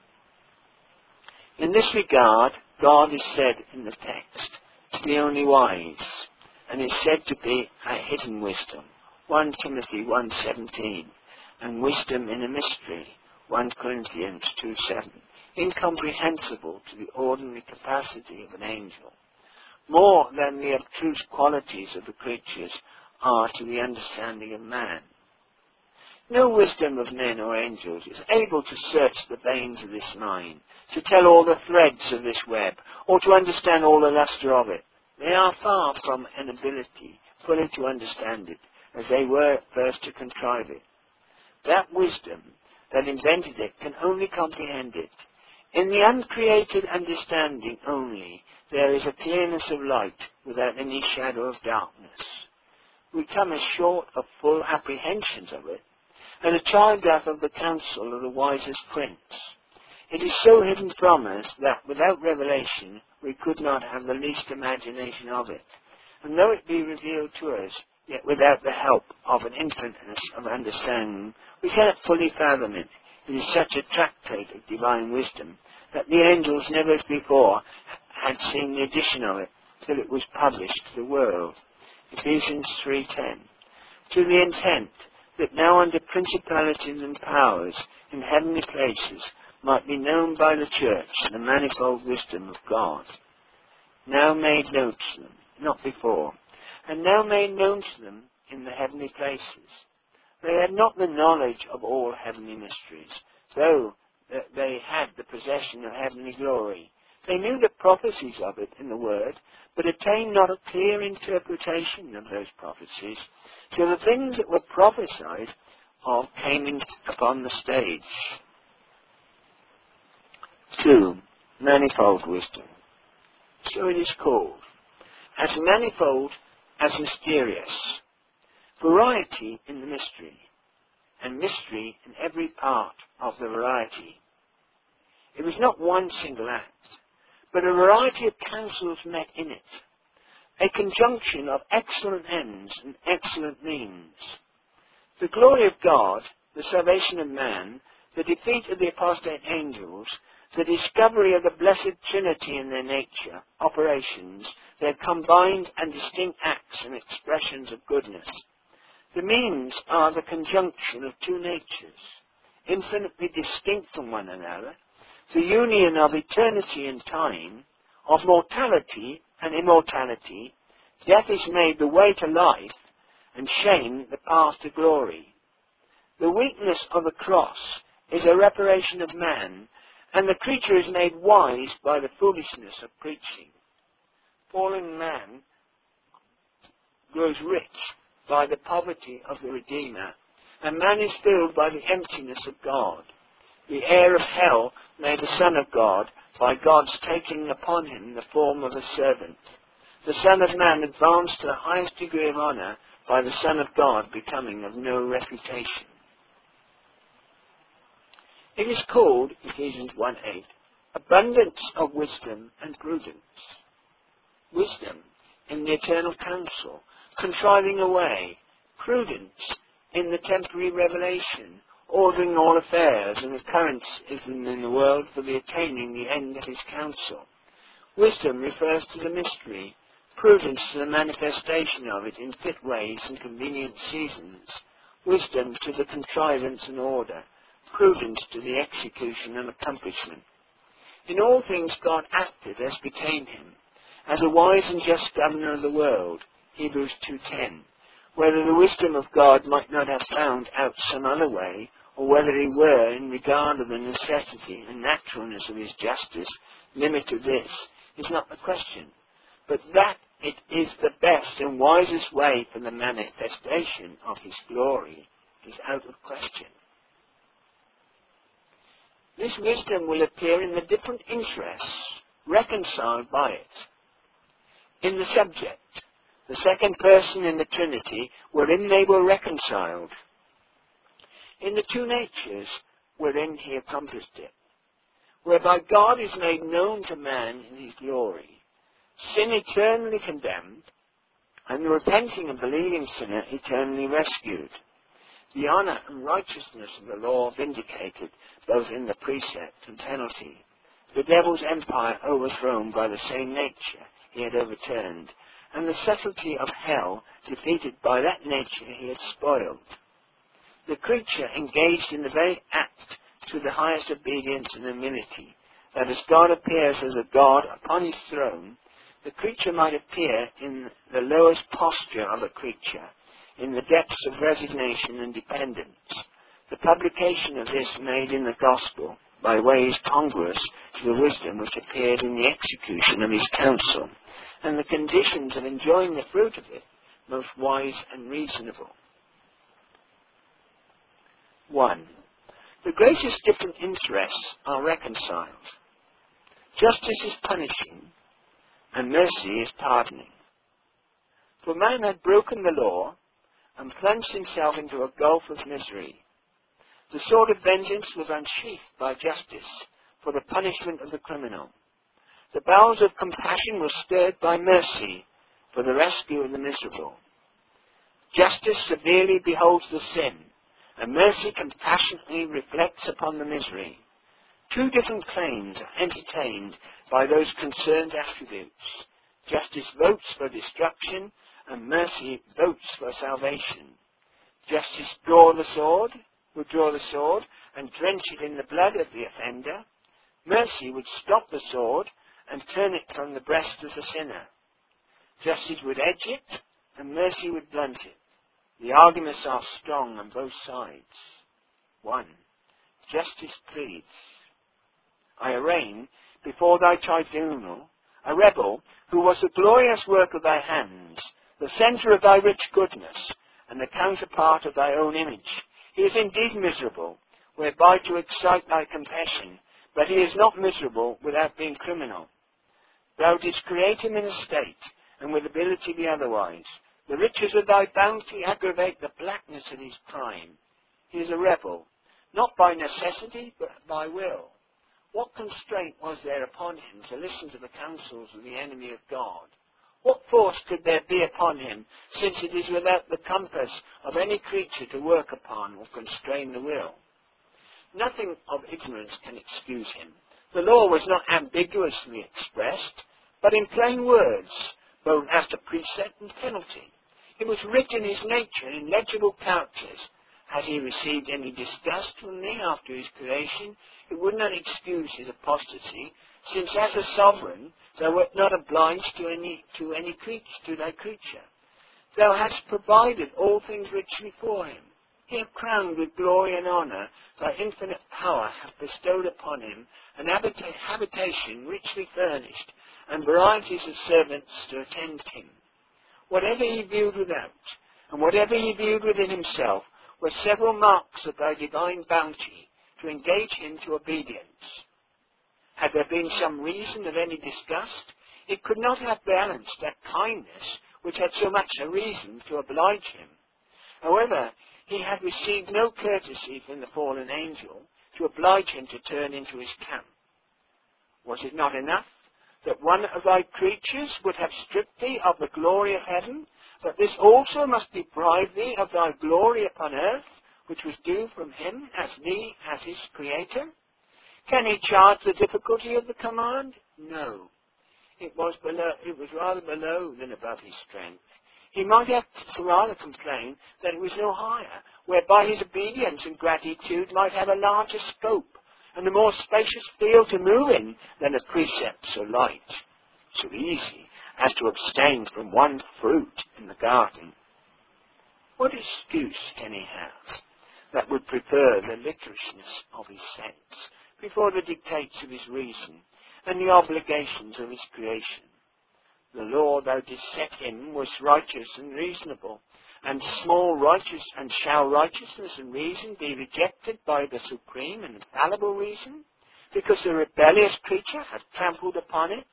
Speaker 1: In this regard, God is said in the text to be only wise, and is said to be a hidden wisdom, 1 Timothy 1:17, and wisdom in a mystery, 1 Corinthians 2:7, incomprehensible to the ordinary capacity of an angel, more than the abstruse qualities of the creatures are to the understanding of man. No wisdom of men or angels is able to search the veins of this mind, to tell all the threads of this web, or to understand all the lustre of it. They are far from an ability fully to understand it, as they were at first to contrive it. That wisdom that invented it can only comprehend it. In the uncreated understanding only there is a clearness of light without any shadow of darkness. We come as short of full apprehensions of it, and a child doth of the counsel of the wisest prince. It is so hidden from us that without revelation we could not have the least imagination of it. And though it be revealed to us, yet without the help of an infiniteness of understanding, we cannot fully fathom it. It is such a tractate of divine wisdom that the angels never before had seen the addition of it till it was published to the world. Ephesians 3:10. To the intent that now under principalities and powers in heavenly places might be known by the church the manifold wisdom of God, now made known to them, not before, and now made known to them in the heavenly places. They had not the knowledge of all heavenly mysteries, though they had the possession of heavenly glory. They knew the prophecies of it in the Word, but attained not a clear interpretation of those prophecies, till the things that were prophesied of came upon the stage. 2. Manifold wisdom. So it is called, as manifold as mysterious, variety in the mystery, and mystery in every part of the variety. It was not one single act, but a variety of counsels met in it, a conjunction of excellent ends and excellent means. The glory of God, the salvation of man, the defeat of the apostate angels, the discovery of the blessed Trinity in their nature, operations, their combined and distinct acts and expressions of goodness. The means are the conjunction of two natures, infinitely distinct from one another, the union of eternity and time, of mortality and immortality. Death is made the way to life, and shame the path to glory. The weakness of the cross is a reparation of man, and the creature is made wise by the foolishness of preaching. Fallen man grows rich by the poverty of the Redeemer, and man is filled by the emptiness of God. The heir of hell made the Son of God by God's taking upon him the form of a servant. The Son of Man advanced to the highest degree of honour by the Son of God becoming of no reputation. It is called, Ephesians 1:8, abundance of wisdom and prudence. Wisdom in the eternal counsel, contriving a way. Prudence in the temporary revelation, ordering all affairs and occurrences in the world for the attaining the end of his counsel. Wisdom refers to the mystery, prudence to the manifestation of it in fit ways and convenient seasons, wisdom to the contrivance and order, prudence to the execution and accomplishment. In all things God acted as became him, as a wise and just governor of the world, Hebrews 2:10, whether the wisdom of God might not have found out some other way, or whether he were, in regard of the necessity and naturalness of his justice, limit to this, is not the question, but that it is the best and wisest way for the manifestation of his glory is out of question. This wisdom will appear in the different interests reconciled by it. In the subject, the second person in the Trinity, wherein they were reconciled. In the two natures, wherein he accomplished it. Whereby God is made known to man in his glory, sin eternally condemned, and the repenting and believing sinner eternally rescued. The honour and righteousness of the law vindicated, both in the precept and penalty. The devil's empire overthrown by the same nature he had overturned, and the subtlety of hell defeated by that nature he had spoiled. The creature engaged in the very act to the highest obedience and humility, that as God appears as a God upon his throne, the creature might appear in the lowest posture of a creature, in the depths of resignation and dependence. The publication of this made in the gospel by ways congruous to the wisdom which appeared in the execution of his counsel, and the conditions of enjoying the fruit of it most wise and reasonable. 1. The greatest different interests are reconciled. Justice is punishing, and mercy is pardoning. For man had broken the law and plunged himself into a gulf of misery. The sword of vengeance was unsheathed by justice for the punishment of the criminal. The bowels of compassion were stirred by mercy for the rescue of the miserable. Justice severely beholds the sin, and mercy compassionately reflects upon the misery. Two different claims are entertained by those concerned attributes. Justice votes for destruction, and mercy votes for salvation. Justice would draw the sword and drench it in the blood of the offender. Mercy would stop the sword and turn it from the breast of the sinner. Justice would edge it, and mercy would blunt it. The arguments are strong on both sides. 1. Justice pleads. I arraign before thy tribunal a rebel who was the glorious work of thy hands, the centre of thy rich goodness, and the counterpart of thy own image. He is indeed miserable, whereby to excite thy compassion, but he is not miserable without being criminal. Thou didst create him in a state, and with ability be otherwise. The riches of thy bounty aggravate the blackness of his crime. He is a rebel, not by necessity, but by will. What constraint was there upon him to listen to the counsels of the enemy of God? What force could there be upon him, since it is without the compass of any creature to work upon or constrain the will? Nothing of ignorance can excuse him. The law was not ambiguously expressed, but in plain words, both as to precept and penalty. It was written in his nature in legible characters. Had he received any disgust from thee after his creation, it would not excuse his apostasy, since as a sovereign thou wert not obliged to thy creature. Thou hadst provided all things richly for him. He hath crowned with glory and honour, thy infinite power hath bestowed upon him an habitation richly furnished, and varieties of servants to attend him. Whatever he viewed without, and whatever he viewed within himself, were several marks of thy divine bounty to engage him to obedience. Had there been some reason of any disgust, it could not have balanced that kindness which had so much a reason to oblige him. However, he had received no courtesy from the fallen angel to oblige him to turn into his camp. Was it not enough that one of thy creatures would have stripped thee of the glory of heaven, that this also must deprive thee of thy glory upon earth, which was due from him as thee as his creator? Can he charge the difficulty of the command? No. It was rather below than above his strength. He might have rather complained that it was no higher, whereby his obedience and gratitude might have a larger scope, and a more spacious field to move in than a precept so light, so easy, as to abstain from one fruit in the garden. What excuse can he have that would prefer the licorousness of his sense before the dictates of his reason and the obligations of his creation? The law thou didst set him was righteous and reasonable, and shall righteousness and reason be rejected by the supreme and infallible reason, because the rebellious creature hath trampled upon it?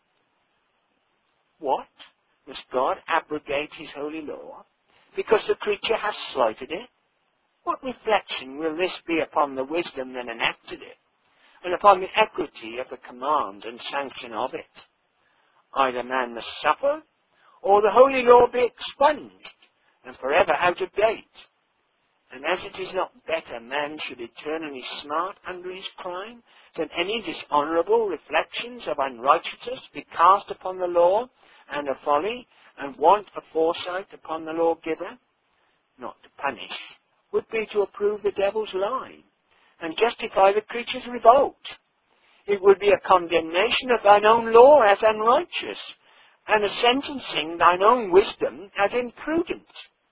Speaker 1: What? Must God abrogate his holy law, because the creature hath slighted it? What reflection will this be upon the wisdom that enacted it, and upon the equity of the command and sanction of it? Either man must suffer, or the holy law be expunged, and forever out of date. And as it is not better man should eternally smart under his crime, than any dishonourable reflections of unrighteousness be cast upon the law, and of folly, and want of foresight upon the lawgiver, not to punish, would be to approve the devil's lie, and justify the creature's revolt. It would be a condemnation of thine own law as unrighteous, and a sentencing thine own wisdom as imprudent.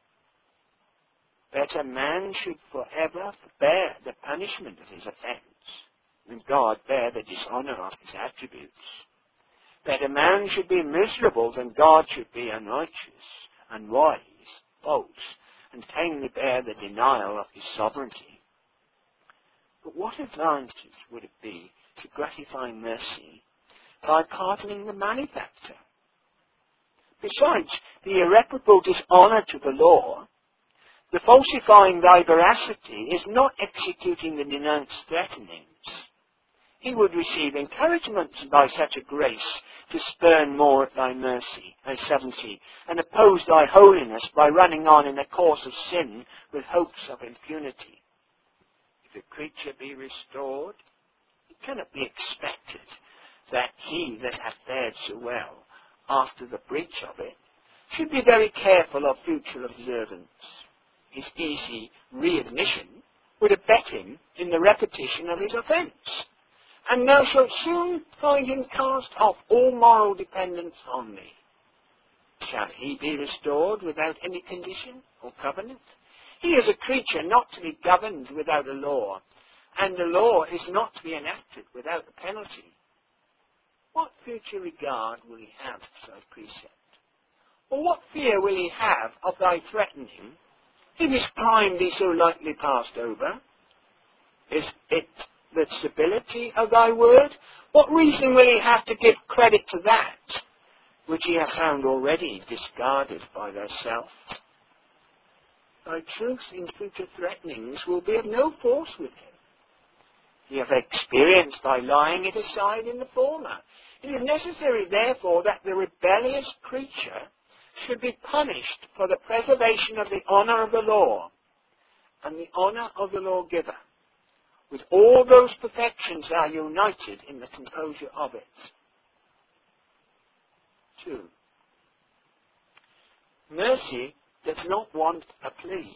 Speaker 1: Better man should forever bear the punishment of his offence, than God bear the dishonour of his attributes. Better man should be miserable than God should be unrighteous, unwise, false, and tamely bear the denial of his sovereignty. But what advantage would it be to gratify mercy by pardoning the malefactor? Besides the irreparable dishonour to the law, The falsifying thy veracity is not executing the denounced threatenings. He would receive encouragement by such a grace to spurn more at thy mercy, verse 70, and oppose thy holiness by running on in a course of sin with hopes of impunity. If a creature be restored, it cannot be expected that he that hath fared so well after the breach of it should be very careful of future observance. His easy readmission would abet him in the repetition of his offence, and thou shalt soon find him cast off all moral dependence on thee. Shall he be restored without any condition or covenant? He is a creature not to be governed without a law, and the law is not to be enacted without a penalty. What future regard will he have for thy precept? Or what fear will he have of thy threatening, if his crime be so lightly passed over? Is it the stability of thy word? What reason will he have to give credit to that, which he has found already discarded by thyself? Thy truth in future threatenings will be of no force with him. He hath experienced thy lying it aside in the former. It is necessary, therefore, that the rebellious creature should be punished for the preservation of the honour of the law and the honour of the lawgiver. With all those perfections are united in the composure of it. 2. Mercy does not want a plea.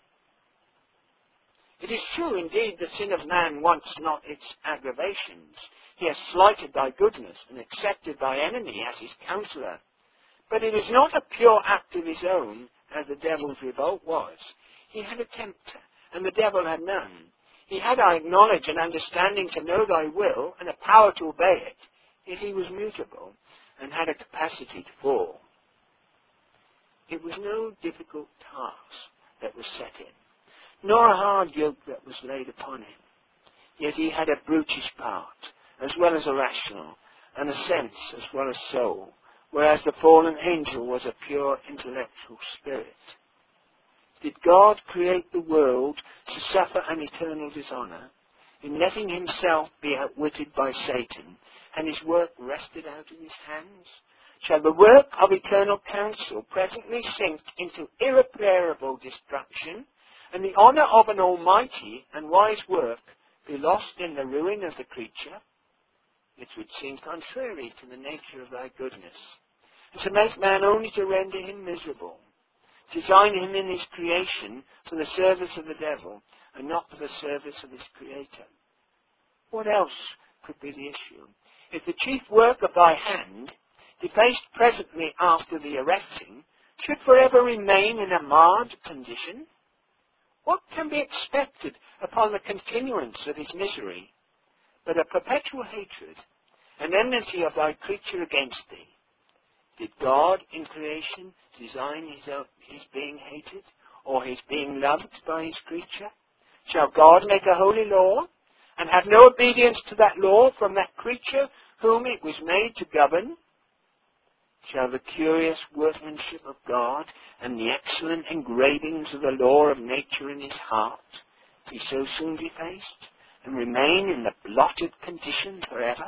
Speaker 1: It is true, indeed, the sin of man wants not its aggravations. He has slighted thy goodness and accepted thy enemy as his counsellor. But it is not a pure act of his own, as the devil's revolt was. He had a tempter, and the devil had none. He had, I acknowledge, an understanding to know thy will, and a power to obey it, yet he was mutable, and had a capacity to fall. It was no difficult task that was set him, nor a hard yoke that was laid upon him. Yet he had a brutish part, as well as a rational, and a sense as well as soul, whereas the fallen angel was a pure intellectual spirit. Did God create the world to suffer an eternal dishonour, in letting himself be outwitted by Satan, and his work wrested out of his hands? Shall the work of eternal counsel presently sink into irreparable destruction, and the honour of an almighty and wise work be lost in the ruin of the creature? It would seem contrary to the nature of thy goodness, and to make man only to render him miserable, design him in his creation for the service of the devil, and not for the service of his Creator. What else could be the issue? If the chief work of thy hand, defaced presently after the erecting, should forever remain in a marred condition, what can be expected upon the continuance of his misery, but a perpetual hatred and enmity of thy creature against thee? Did God in creation design his being hated, or his being loved by his creature? Shall God make a holy law, and have no obedience to that law from that creature whom it was made to govern? Shall the curious workmanship of God and the excellent engravings of the law of nature in his heart be so soon defaced, and remain in the blotted condition forever?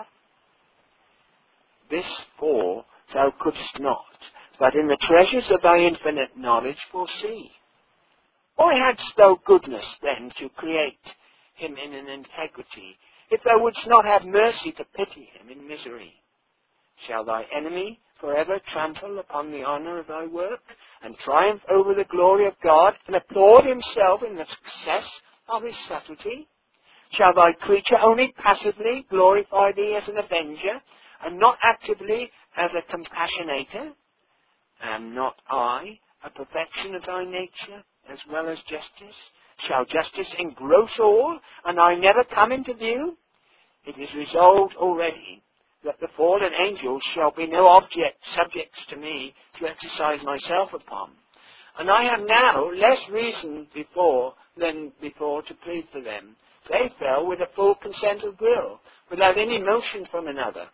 Speaker 1: This all thou couldst not, but in the treasures of thy infinite knowledge foresee. Why hadst thou goodness then to create him in an integrity, if thou wouldst not have mercy to pity him in misery? Shall thy enemy forever trample upon the honour of thy work, and triumph over the glory of God, and applaud himself in the success of his subtlety? Shall thy creature only passively glorify thee as an avenger, and not actively as a compassionator? Am not I a perfection of thy nature, as well as justice? Shall justice engross all, and I never come into view? It is resolved already that the fallen angels shall be no subjects to me to exercise myself upon. And I have now less reason than before to plead for them. They fell with a full consent of will, without any motion from another.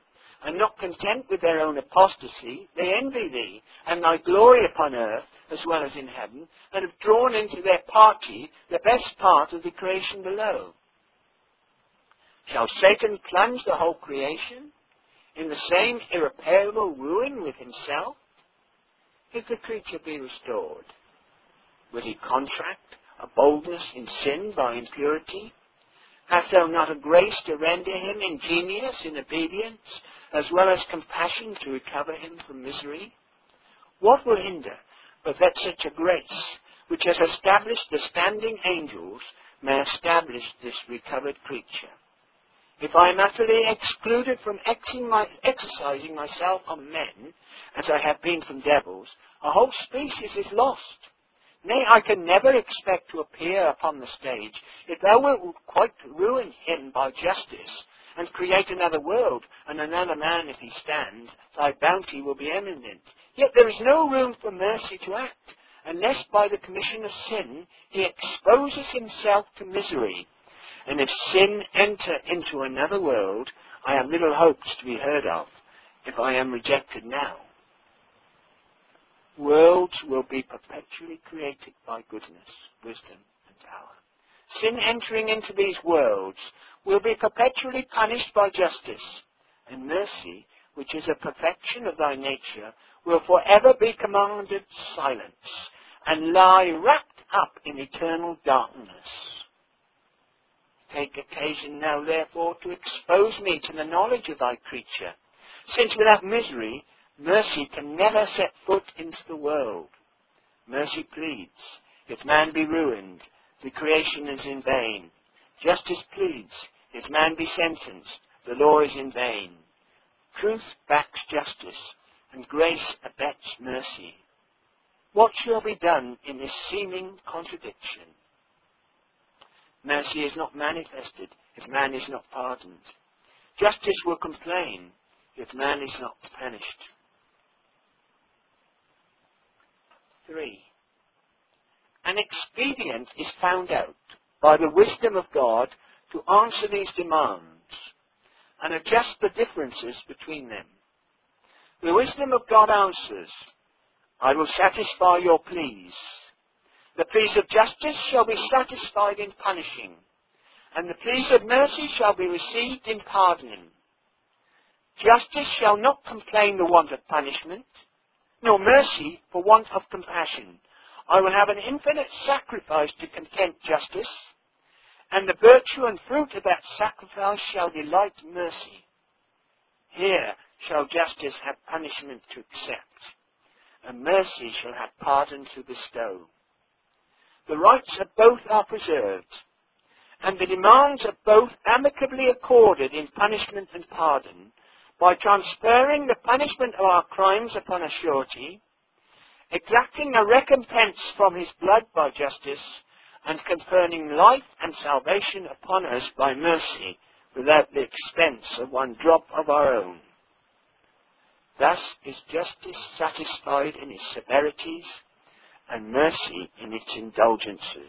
Speaker 1: and not content with their own apostasy, they envy thee, and thy glory upon earth, as well as in heaven, and have drawn into their party the best part of the creation below. Shall Satan plunge the whole creation in the same irreparable ruin with himself? If the creature be restored, will he contract a boldness in sin by impurity? Hast thou not a grace to render him ingenious in obedience, as well as compassion to recover him from misery? What will hinder but that such a grace, which has established the standing angels, may establish this recovered creature? If I am utterly excluded from exercising myself on men, as I have been from devils, a whole species is lost. Nay, I can never expect to appear upon the stage if thou wilt quite ruin him by justice, and create another world, and another man if he stand, thy bounty will be eminent. Yet there is no room for mercy to act, unless by the commission of sin he exposes himself to misery. And if sin enter into another world, I have little hopes to be heard of, if I am rejected now. Worlds will be perpetually created by goodness, wisdom, and power. Sin entering into these worlds will be perpetually punished by justice, and mercy, which is a perfection of thy nature, will forever be commanded silence, and lie wrapped up in eternal darkness. Take occasion now, therefore, to expose me to the knowledge of thy creature, since without misery, mercy can never set foot into the world. Mercy pleads, if man be ruined, the creation is in vain. Justice pleads, if man be sentenced, the law is in vain. Truth backs justice, and grace abets mercy. What shall be done in this seeming contradiction? Mercy is not manifested if man is not pardoned. Justice will complain if man is not punished. 3. An expedient is found out by the wisdom of God to answer these demands and adjust the differences between them. The wisdom of God answers, I will satisfy your pleas. The pleas of justice shall be satisfied in punishing, and the pleas of mercy shall be received in pardoning. Justice shall not complain the want of punishment, nor mercy for want of compassion. I will have an infinite sacrifice to content justice, and the virtue and fruit of that sacrifice shall delight mercy. Here shall justice have punishment to accept, and mercy shall have pardon to bestow. The rights of both are preserved, and the demands of both amicably accorded in punishment and pardon, by transferring the punishment of our crimes upon a surety, exacting a recompense from his blood by justice, and conferring life and salvation upon us by mercy, without the expense of one drop of our own. Thus is justice satisfied in its severities, and mercy in its indulgences.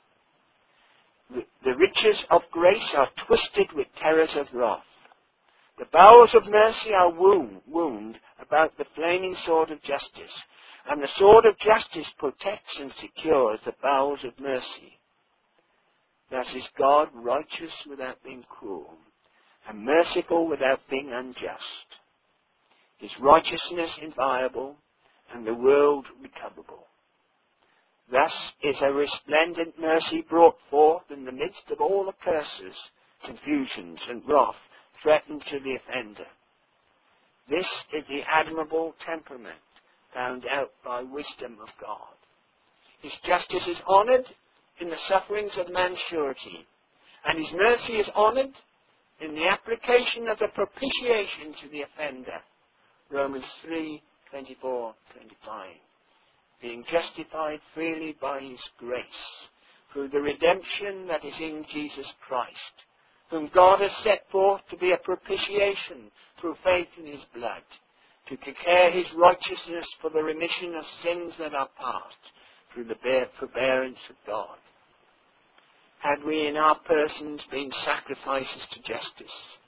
Speaker 1: The riches of grace are twisted with terrors of wrath. The bowels of mercy are wound about the flaming sword of justice, and the sword of justice protects and secures the bowels of mercy. Thus is God righteous without being cruel, and merciful without being unjust. His righteousness inviolable, and the world recoverable. Thus is a resplendent mercy brought forth in the midst of all the curses, confusions, and wrath threatened to the offender. This is the admirable temperament found out by wisdom of God. His justice is honoured in the sufferings of man's surety, and his mercy is honoured in the application of the propitiation to the offender. Romans 3:24-25. Being justified freely by his grace, through the redemption that is in Jesus Christ, whom God has set forth to be a propitiation through faith in his blood, to declare his righteousness for the remission of sins that are past, through the forbearance of God. Had we in our persons been sacrifices to justice,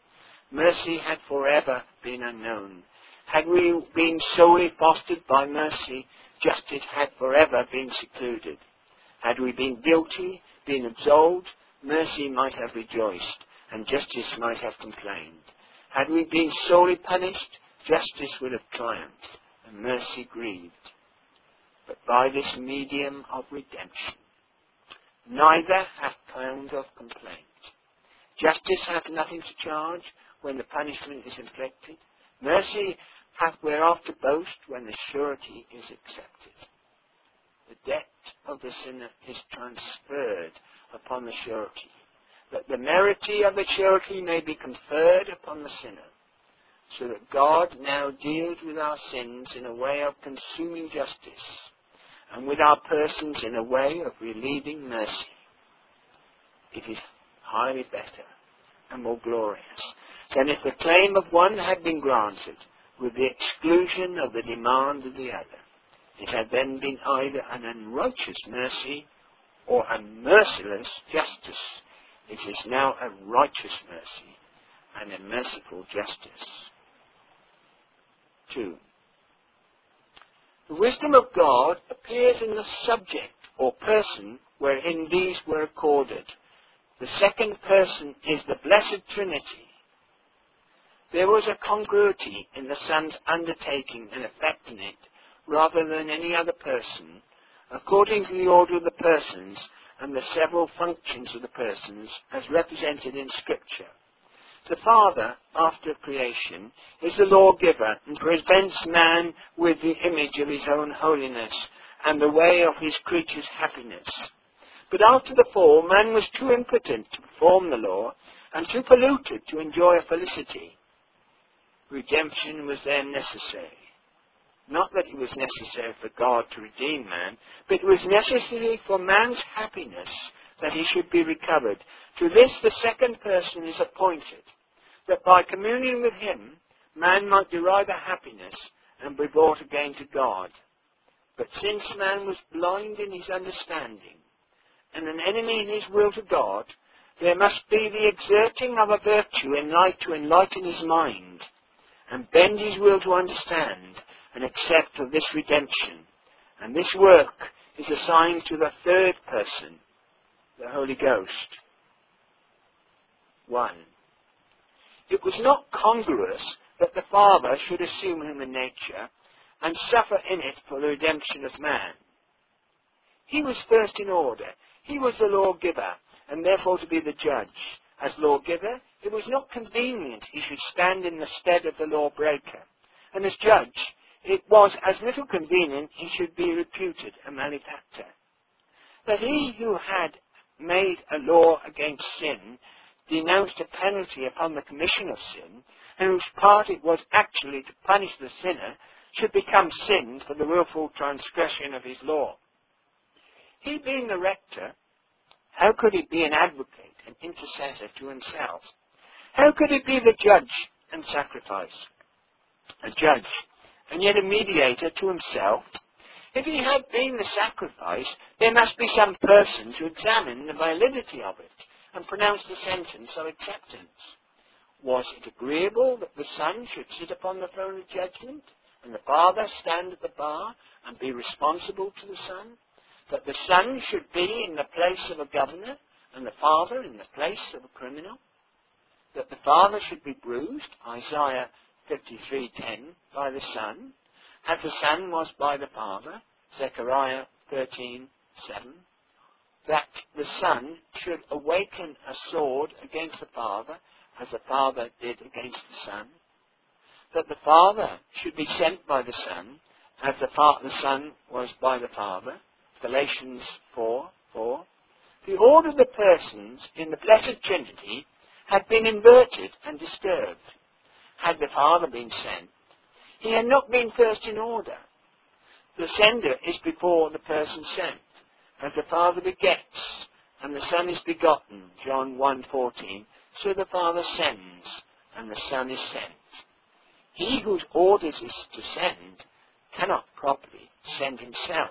Speaker 1: mercy had forever been unknown. Had we been solely fostered by mercy, justice had forever been secluded. Had we been guilty, been absolved, mercy might have rejoiced, and justice might have complained. Had we been solely punished, justice would have triumphed, and mercy grieved. But by this medium of redemption, neither hath cloud of complaint. Justice hath nothing to charge when the punishment is inflicted. Mercy hath whereof to boast when the surety is accepted. The debt of the sinner is transferred upon the surety, that the merity of the surety may be conferred upon the sinner, so that God now deals with our sins in a way of consuming justice, and with our persons in a way of relieving mercy. It is highly better and more glorious than if the claim of one had been granted with the exclusion of the demand of the other. It had then been either an unrighteous mercy or a merciless justice. It is now a righteous mercy and a merciful justice. 2. The wisdom of God appears in the subject or person wherein these were recorded. The second person is the Blessed Trinity. There was a congruity in the Son's undertaking and effecting it rather than any other person, according to the order of the persons and the several functions of the persons as represented in Scripture. The Father, after creation, is the lawgiver and presents man with the image of his own holiness and the way of his creature's happiness. But after the fall, man was too impotent to perform the law and too polluted to enjoy a felicity. Redemption was then necessary. Not that it was necessary for God to redeem man, but it was necessary for man's happiness that he should be recovered. To this the second person is appointed, that by communion with him, man might derive a happiness and be brought again to God. But since man was blind in his understanding, and an enemy in his will to God, there must be the exerting of a virtue in light to enlighten his mind, and bend his will to understand and accept of this redemption. And this work is assigned to the third person, the Holy Ghost. 1. It was not congruous that the Father should assume human nature and suffer in it for the redemption of man. He was first in order. He was the lawgiver, and therefore to be the judge. As lawgiver, it was not convenient he should stand in the stead of the lawbreaker. And as judge, it was as little convenient he should be reputed a malefactor. That he who had made a law against sin denounced a penalty upon the commission of sin, and whose part it was actually to punish the sinner, should become sin for the wilful transgression of his law. He being the rector, how could he be an advocate and intercessor to himself? How could he be the judge and sacrifice? A judge, and yet a mediator to himself? If he had been the sacrifice, there must be some person to examine the validity of it and pronounce the sentence of acceptance. Was it agreeable that the Son should sit upon the throne of judgment, and the Father stand at the bar and be responsible to the Son? That the Son should be in the place of a governor, and the Father in the place of a criminal? That the Father should be bruised, Isaiah 53:10, by the Son, as the Son was by the Father, Zechariah 13:7. That the Son should awaken a sword against the Father, as the Father did against the Son. That the Father should be sent by the Son, as the Son was by the Father, Galatians 4:4. The order of the persons in the Blessed Trinity had been inverted and disturbed. Had the Father been sent, he had not been first in order. The sender is before the person sent, as the Father begets, and the Son is begotten, John 1:14, so the Father sends, and the Son is sent. He whose orders is to send cannot properly send himself.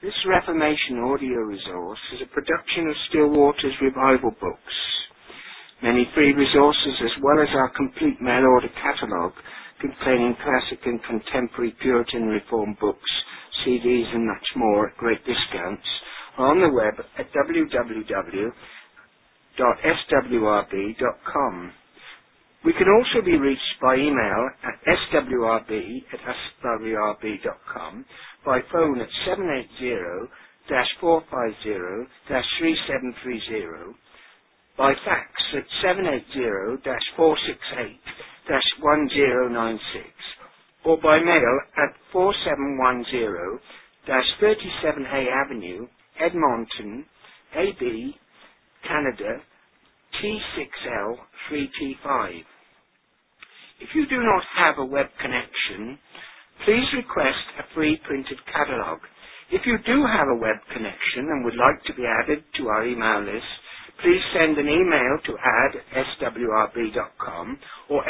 Speaker 1: This Reformation audio resource is a production of Still Waters Revival Books. Many free resources as well as our complete mail-order catalogue containing classic and contemporary Puritan Reformed books, CDs and much more at great discounts are on the web at www.swrb.com. We can also be reached by email at swrb@swrb.com, by phone at 780-450-3730, by fax at 780-468-1096, or by mail at 4710-37A Avenue, Edmonton, AB, Canada, T6L 3T5. If you do not have a web connection, please request a free printed catalogue. If you do have a web connection and would like to be added to our email list, please send an email to add@swrb.com or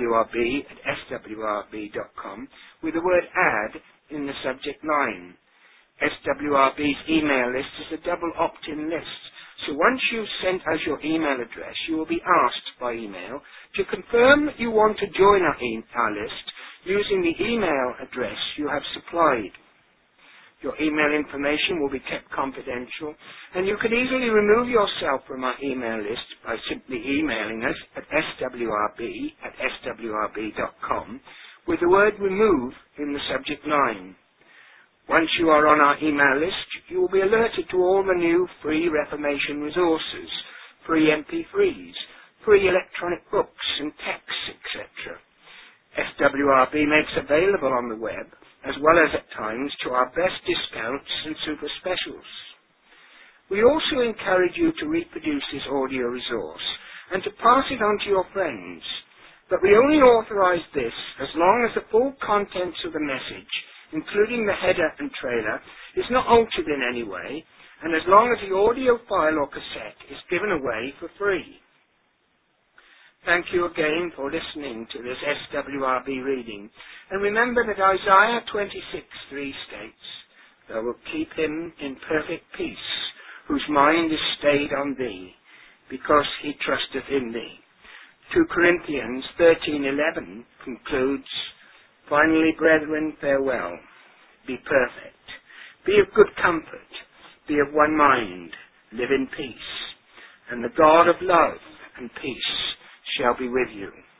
Speaker 1: swrb@swrb.com with the word add in the subject line. SWRB's email list is a double opt-in list, so once you've sent us your email address, you will be asked by email to confirm that you want to join our list using the email address you have supplied. Your email information will be kept confidential, and you can easily remove yourself from our email list by simply emailing us at swrb@swrb.com with the word remove in the subject line. Once you are on our email list, you will be alerted to all the new free Reformation resources, free MP3s, free electronic books and texts, etc. SWRB makes available on the web, as well as at times to our best discounts and super specials. We also encourage you to reproduce this audio resource and to pass it on to your friends, but we only authorize this as long as the full contents of the message, including the header and trailer, is not altered in any way, and as long as the audio file or cassette is given away for free. Thank you again for listening to this SWRB reading, and remember that Isaiah 26:3 states, "Thou wilt keep him in perfect peace, whose mind is stayed on thee, because he trusteth in thee." 2 Corinthians 13:11 concludes, "Finally, brethren, farewell. Be perfect. Be of good comfort. Be of one mind. Live in peace. And the God of love and peace shall be with you."